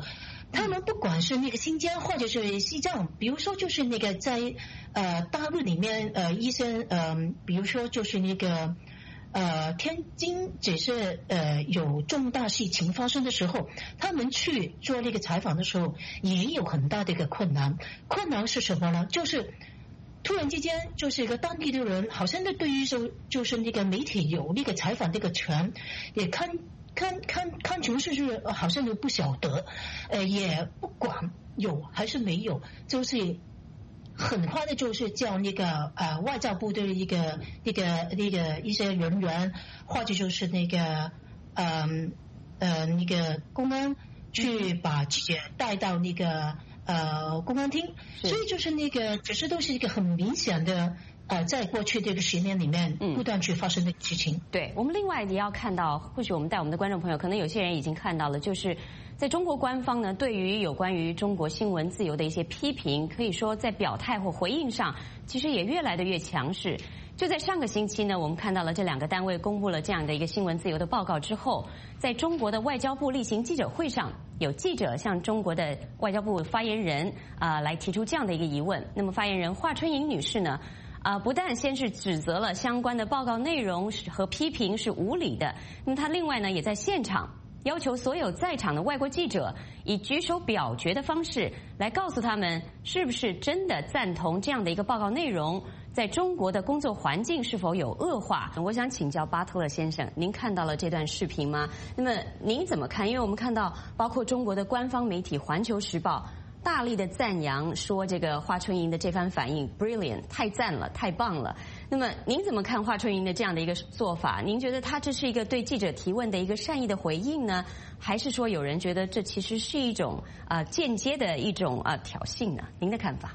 他们不管是那个新疆或者是西藏，比如说就是那个在呃大陆里面呃医生呃，比如说就是那个呃天津只是呃有重大事情发生的时候，他们去做那个采访的时候也有很大的一个困难。困难是什么呢？就是突然之间就是一个当地的人，好像对于就就是那个媒体有那个采访这个权，也看。看看看成是是好像都不晓得，呃，也不管有还是没有，就是很快的，就是叫那个呃外交部的一个那个那个一些人员，或者就是那个嗯 呃, 呃那个公安去把记者带到那个呃公安厅，所以就是那个只是都是一个很明显的。呃，在过去这个十年里面，不断去发生的事情。 嗯、对我们另外也要看到，或许我们带我们的观众朋友，可能有些人已经看到了，就是在中国官方呢，对于有关于中国新闻自由的一些批评，可以说在表态或回应上，其实也越来的越强势。就在上个星期呢，我们看到了这两个单位公布了这样的一个新闻自由的报告之后，在中国的外交部例行记者会上，有记者向中国的外交部发言人啊、呃、来提出这样的一个疑问。那么发言人华春莹女士呢？啊、呃，不但先是指责了相关的报告内容和批评是无理的，那么他另外呢也在现场要求所有在场的外国记者以举手表决的方式来告诉他们是不是真的赞同这样的一个报告内容，在中国的工作环境是否有恶化。我想请教巴特勒先生，您看到了这段视频吗？那么您怎么看？因为我们看到包括中国的官方媒体《环球时报》大力的赞扬，说这个华春莹的这番反应 brilliant， 太赞了，太棒了。那么您怎么看华春莹的这样的一个做法？您觉得他这是一个对记者提问的一个善意的回应呢，还是说有人觉得这其实是一种啊、呃、间接的一种啊、呃、挑衅呢？您的看法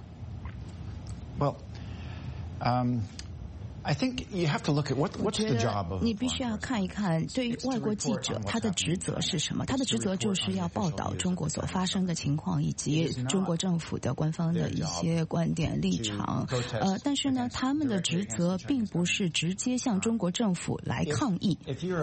？Well, um. I think you have to look at what what's the job of. 你必须要看一看，对于外国记者他的职责是什么？他的职责就是要报道中国所发生的情况，以及中国政府的官方的一些观点立场。呃，但是呢，他们的职责并不是直接向中国政府来抗议。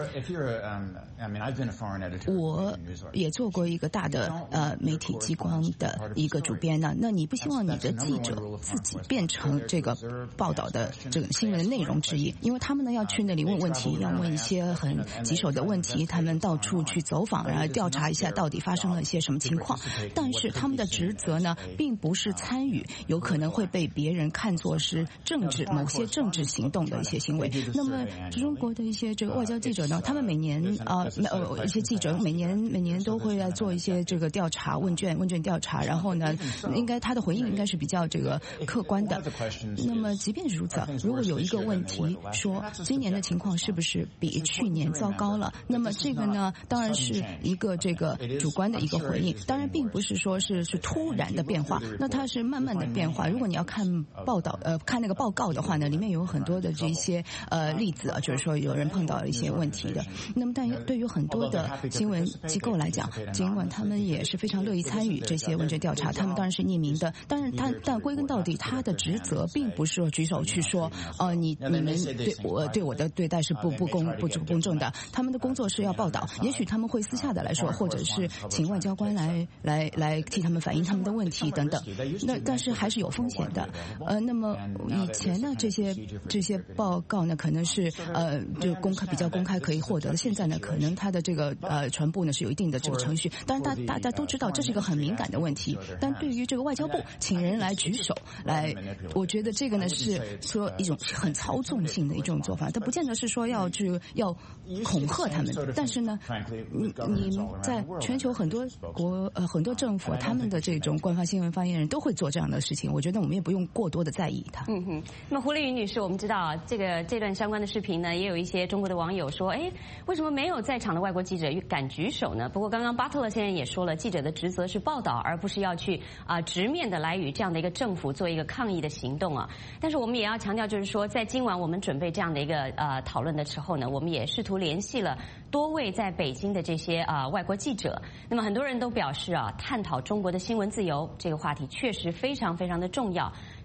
我也做过一个大的呃媒体机关的一个主编呢。那你不希望你的记者自己变成这个报道的这个新闻内容之一，因为他们呢要去那里问问题，要问一些很棘手的问题，他们到处去走访，然后调查一下到底发生了一些什么情况。但是他们的职责呢，并不是参与有可能会被别人看作是政治某些政治行动的一些行为。那么中国的一些这个外交记者呢，他们每年啊呃一些记者每年每年都会来做一些这个调查问卷问卷调查，然后呢，应该他的回应应该是比较这个客观的。那么即便是如此，如果有一个问题说今年的情况是不是比去年糟糕了？那么这个呢，当然是一个这个主观的一个回应，当然并不是说是是突然的变化，那它是慢慢的变化。如果你要看报道呃看那个报告的话呢，里面有很多的这些呃例子啊，就是说有人碰到一些问题的。那么但对于很多的新闻机构来讲，尽管他们也是非常乐意参与这些问卷调查，他们当然是匿名的，但是他但归根到底，他的职责并不是说举手去说呃你你们对我对我的对待是不不公不公正的。他们的工作是要报道，也许他们会私下的来说，或者是请外交官来来来替他们反映他们的问题等等。那但是还是有风险的。呃，那么以前呢，这些这些报告呢，可能是呃就公开比较公开可以获得的。现在呢，可能它的这个呃传播呢是有一定的这个程序。当然大大家都知道这是一个很敏感的问题，但对于这个外交部请人来举手来，我觉得这个呢是说一种很操纵性的一种做法，它不见得是说要去要恐吓他们，但是呢，你你在全球很多国呃很多政府，他们的这种官方新闻发言人都会做这样的事情，我觉得我们也不用过多的在意它。 嗯哼。那么胡丽云女士，我们知道这个这段相关的视频呢，也有一些中国的网友说，哎，为什么没有在场的外国记者敢举手呢？不过刚刚巴特勒先生也说了，记者的职责是报道，而不是要去啊、呃、直面的来与这样的一个政府做一个抗议的行动啊。但是我们也要强调，就是说，在今晚我们准备这样的一个呃讨论的时候呢，我们也试图联系了多位在北京的这些啊、呃、外国记者。那么很多人都表示啊，探讨中国的新闻自由这个话题确实非常非常的重要。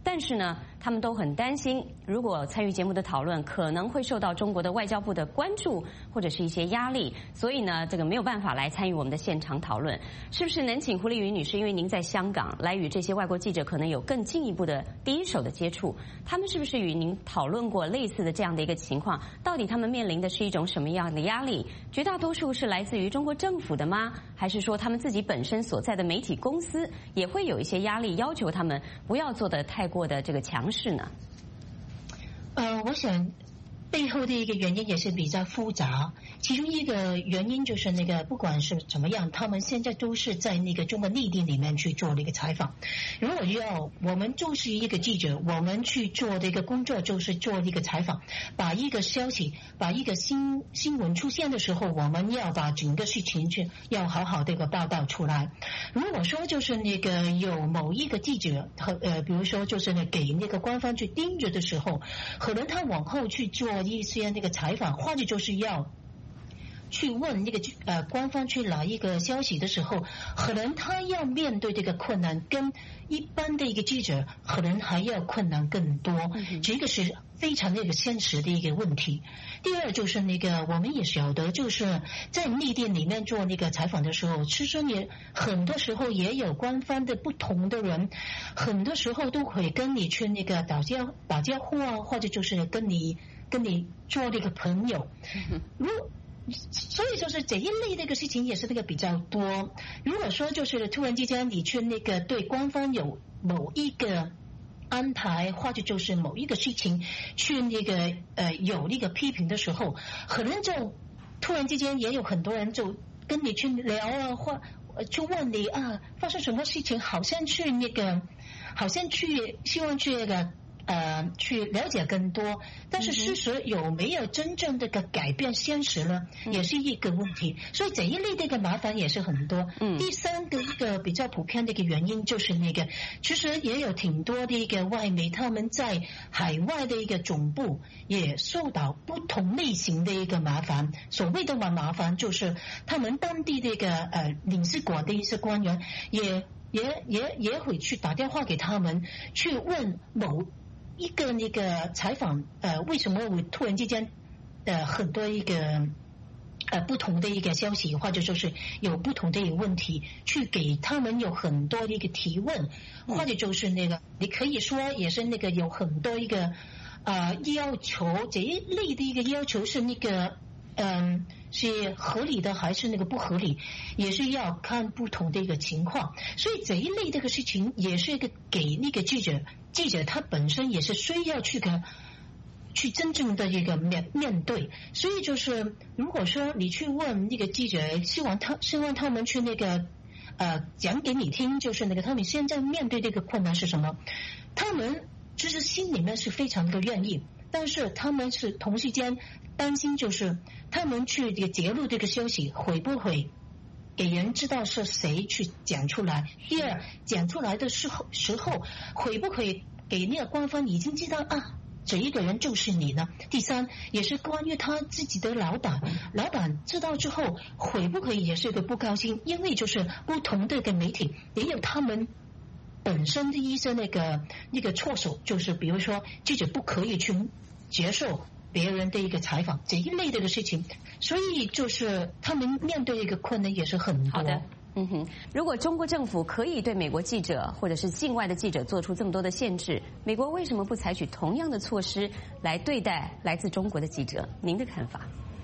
但是呢，他们都很担心，如果参与节目的讨论，可能会受到中国的外交部的关注或者是一些压力，所以呢，这个没有办法来参与我们的现场讨论。是不是能请胡丽云女士，因为您在香港，来与这些外国记者可能有更进一步的第一手的接触，他们是不是与您讨论过类似的这样的一个情况？到底他们面临的是一种什么样的压力？绝大多数是来自于中国政府的吗？还是说他们自己本身所在的媒体公司也会有一些压力，要求他们不要做得太过的这个强势呢？ 呃，我想背后的一个原因也是比较复杂，其中一个原因就是那个不管是怎么样，他们现在都是在那个中国内地里面去做那个采访。如果要我们就是一个记者，我们去做的一个工作就是做一个采访，把一个消息，把一个新新闻出现的时候，我们要把整个事情去要好好的一个报道出来。如果说就是那个有某一个记者和呃，比如说就是呢给那个官方去盯着的时候，可能他往后去做一些那个采访，或者就是要去问那个呃官方去拿一个消息的时候，可能他要面对这个困难跟一般的一个记者可能还要困难更多，嗯、这个是非常那个现实的一个问题。第二就是那个我们也晓得，就是在内地里面做那个采访的时候，其实也很多时候也有官方的不同的人，很多时候都会跟你去那个打交打交互啊，或者就是跟你跟你做那个朋友。如所以就是这一类的一个事情也是那个比较多。如果说就是突然之间你去那个对官方有某一个安排，或者就是某一个事情去那个呃有那个批评的时候，可能就突然之间也有很多人就跟你去聊啊，或就问你啊发生什么事情，好像去那个好像去希望去那个呃，去了解更多，但是事实有没有真正的个改变现实呢？嗯、也是一个问题。所以这一类的一个麻烦也是很多。嗯、第三个一个比较普遍的一个原因就是那个，其实也有挺多的一个外媒，他们在海外的一个总部也受到不同类型的一个麻烦。所谓的麻麻烦，就是他们当地的一个呃领事馆的一些官员也也也也会去打电话给他们，去问某一个那个采访，呃，为什么会突然之间，呃，很多一个呃不同的一个消息，或者说是有不同的一个问题，去给他们有很多的一个提问，或者就是那个你可以说也是那个有很多一个呃要求，这一类的一个要求是那个嗯、呃、是合理的还是那个不合理，也是要看不同的一个情况。所以这一类这个事情也是一个给那个记者。记者他本身也是需要去个去真正的一个面面对，所以就是如果说你去问那个记者，希望他希望他们去那个呃讲给你听，就是那个他们现在面对这个困难是什么，他们其实心里面是非常的愿意，但是他们是同时间担心，就是他们去这个揭露这个消息会不会给人知道是谁去讲出来。第二，讲出来的时候时候会不会给那个官方已经知道啊这一个人就是你呢？第三，也是关于他自己的老板，老板知道之后会不会也是个不高兴？因为就是不同的一个媒体也有他们本身的一些那个那个措手，就是比如说记者不可以去接受别人的一个采访这一类的一个事情，所以就是他们面对一个困难也是很多。 好的，嗯哼，如果中国政府可以对美国记者或者是境外的记者做出这么多的限制，美国为什么不采取同样的措施来对待来自中国的记者？您的看法？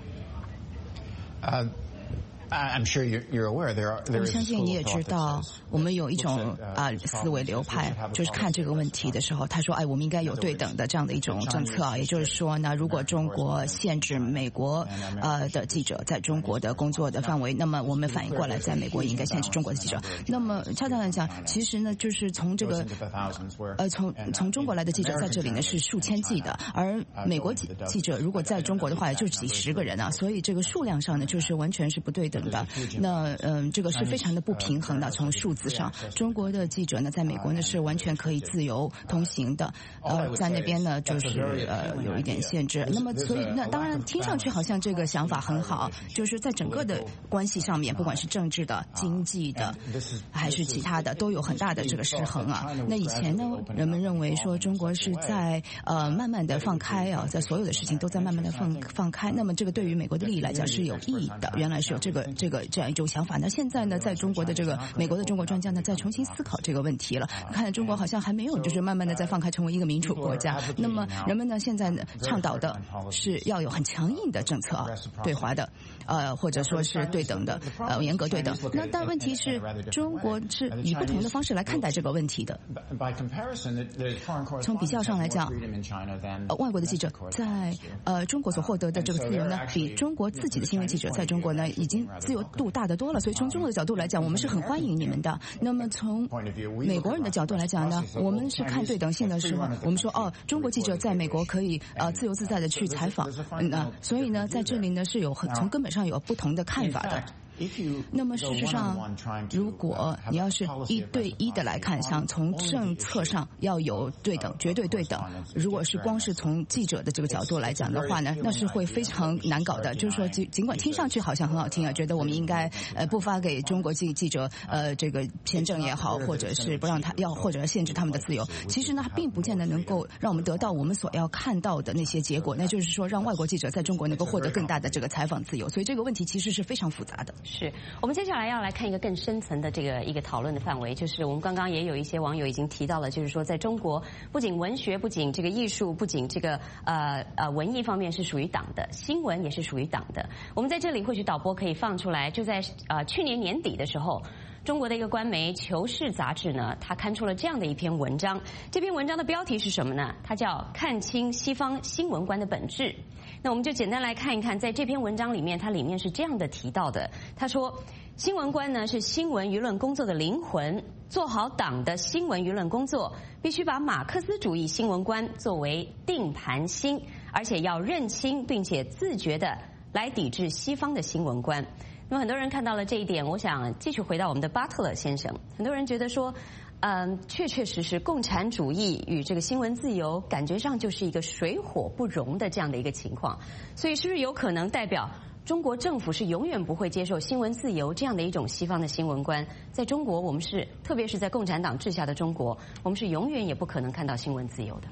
呃、uh I'm sure you're aware there are. 我相信你也知道，我们有一种啊思维流派，就是看这个问题的时候，他说：“哎，我们应该有对等的这样的一种政策啊。”也就是说呢，如果中国限制美国呃的记者在中国的工作的范围，那么我们反应过来，在美国也应该限制中国的记者。那么恰恰来讲，其实呢，就是从这个呃从从中国来的记者在这里呢是数千计的，而美国记记者如果在中国的话，也就几十个人啊，所以这个数量上呢，就是完全是不对等。 等的。那嗯，这个是非常的不平衡的。从数字上，中国的记者呢，在美国呢是完全可以自由通行的，呃，在那边呢就是呃有一点限制。那么所以那当然听上去好像这个想法很好，就是在整个的关系上面，不管是政治的、经济的，还是其他的，都有很大的这个失衡啊。那以前呢，人们认为说中国是在呃慢慢的放开啊，在所有的事情都在慢慢的放放开。那么这个对于美国的利益来讲是有意义的，原来是有这个这个这样一种想法。那现在呢，在中国的这个美国的中国专家呢，在重新思考这个问题了。看来中国好像还没有就是慢慢的在放开，成为一个民主国家。那么人们呢，现在呢倡导的是要有很强硬的政策啊，对华的，呃或者说是对等的，呃严格对等。那但问题是，中国是以不同的方式来看待这个问题的。从比较上来讲，呃外国的记者在呃中国所获得的这个自由呢，比中国自己的新闻记者在中国呢已经自由度大得多了。所以从中国的角度来讲，我们是很欢迎你们的。那么从美国人的角度来讲呢，我们是看对等性的时候，我们说哦，中国记者在美国可以呃自由自在的去采访，嗯、呃，所以呢，在这里呢是有很从根本上有不同的看法的。那么事实上，如果你要是一对一的来看，想从政策上要有对等，绝对对等，如果是光是从记者的这个角度来讲的话呢，那是会非常难搞的。就是说，尽尽管听上去好像很好听啊，觉得我们应该呃不发给中国记记者呃这个签证也好，或者是不让他要或者限制他们的自由，其实呢，并不见得能够让我们得到我们所要看到的那些结果。那就是说，让外国记者在中国能够获得更大的这个采访自由。所以这个问题其实是非常复杂的。 是我们接下来要来看一个更深层的这个一个讨论的范围，就是我们刚刚也有一些网友已经提到了，就是说在中国，不仅文学，不仅这个艺术，不仅这个呃呃文艺方面是属于党的，新闻也是属于党的。我们在这里或许导播可以放出来，就在呃去年年底的时候，中国的一个官媒《求是》杂志呢，它刊出了这样的一篇文章。这篇文章的标题是什么呢？它叫《看清西方新闻观的本质》。那我们就简单来看一看，在这篇文章里面，它里面是这样的提到的。他说，新闻观呢是新闻舆论工作的灵魂，做好党的新闻舆论工作，必须把马克思主义新闻观作为定盘星，而且要认清并且自觉的来抵制西方的新闻观。那么很多人看到了这一点，我想继续回到我们的巴特勒先生。很多人觉得说，嗯，确确实实，共产主义与这个新闻自由感觉上就是一个水火不容的这样的一个情况，所以是不是有可能代表中国政府是永远不会接受新闻自由这样的一种西方的新闻观？在中国，我们是，特别是在共产党治下的中国，我们是永远也不可能看到新闻自由的。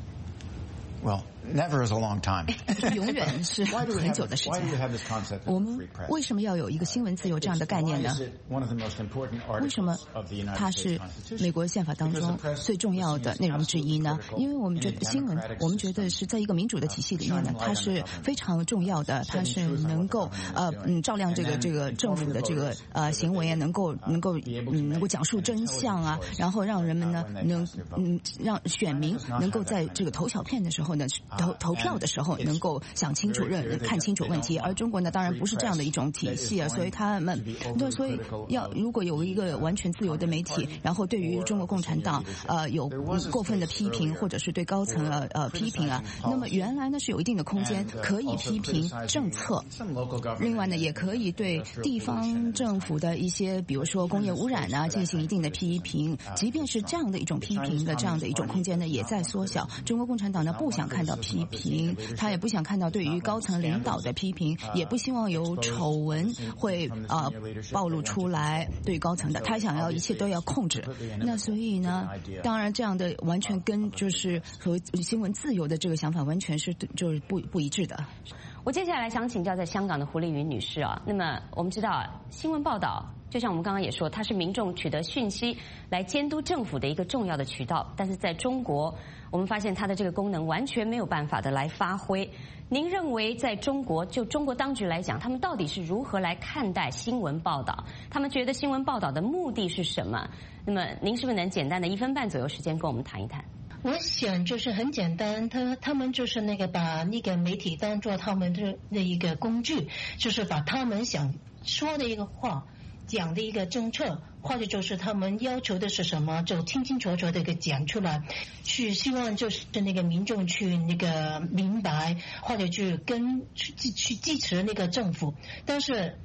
Well, never is a long time. 永远是很久的时间。我们为什么要有一个新闻自由这样的概念呢？为什么它是美国宪法当中最重要的内容之一呢？因为我们觉得新闻，我们觉得是在一个民主的体系里面呢，它是非常重要的，它是能够呃嗯照亮这个这个政府的这个呃行为啊，能够能够嗯能够讲述真相啊，然后让人们呢能嗯让选民能够在这个投小片的时候呢，投投票的时候能够想清楚、认看清楚问题。而中国呢，当然不是这样的一种体系啊，所以他们对，所以要如果有一个完全自由的媒体，然后对于中国共产党呃有过分的批评，或者是对高层呃呃批评啊，那么原来呢是有一定的空间可以批评政策，另外呢也可以对地方政府的一些比如说工业污染啊进行一定的批评。即便是这样的一种批评的这样的一种空间呢，也在缩小。中国共产党呢不想看到批评，他也不想看到对于高层领导的批评，也不希望有丑闻会呃暴露出来对高层的，他想要一切都要控制。那所以呢，当然这样的完全跟就是和新闻自由的这个想法完全是就是不不一致的。 我接下来想请教在香港的胡丽云女士啊，那么我们知道新闻报道，就像我们刚刚也说，它是民众取得讯息来监督政府的一个重要的渠道，但是在中国，我们发现它的这个功能完全没有办法的来发挥。您认为在中国，就中国当局来讲，他们到底是如何来看待新闻报道？他们觉得新闻报道的目的是什么？那么您是不是能简单的一分半左右时间跟我们谈一谈？ 我想就是很简单，他他们就是那个把那个媒体当做他们的的一个工具，就是把他们想说的一个话、讲的一个政策，或者就是他们要求的是什么，就清清楚楚的一个讲出来，去希望就是那个民众去那个明白，或者去跟去去支持那个政府。但是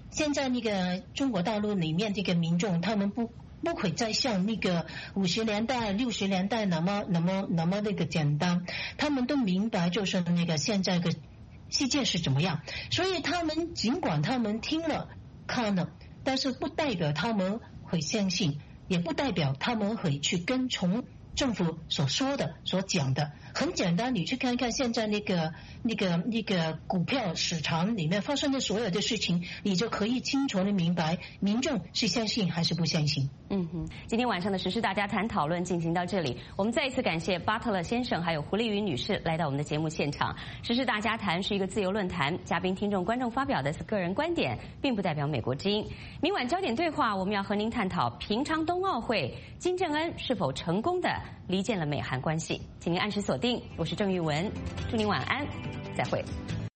现在那个中国大陆里面这个民众，他们不不会再像那个五十年代、六十年代那么那么那么那个简单，他们都明白就是那个现在的世界是怎么样，所以他们尽管他们听了看了，但是不代表他们会相信，也不代表他们会去跟从政府所说的、所讲的。很简单，你去看看现在那个、那个、那个股票市场里面发生的所有的事情，你就可以清楚的明白民众是相信还是不相信。 嗯哼，今天晚上的时事大家谈讨论进行到这里，我们再一次感谢巴特勒先生还有胡丽云女士来到我们的节目现场。时事大家谈是一个自由论坛，嘉宾、听众、观众发表的是个人观点，并不代表美国之音。明晚焦点对话，我们要和您探讨平昌冬奥会金正恩是否成功的离间了美韩关系，请您按时锁定。我是郑玉文，祝您晚安，再会。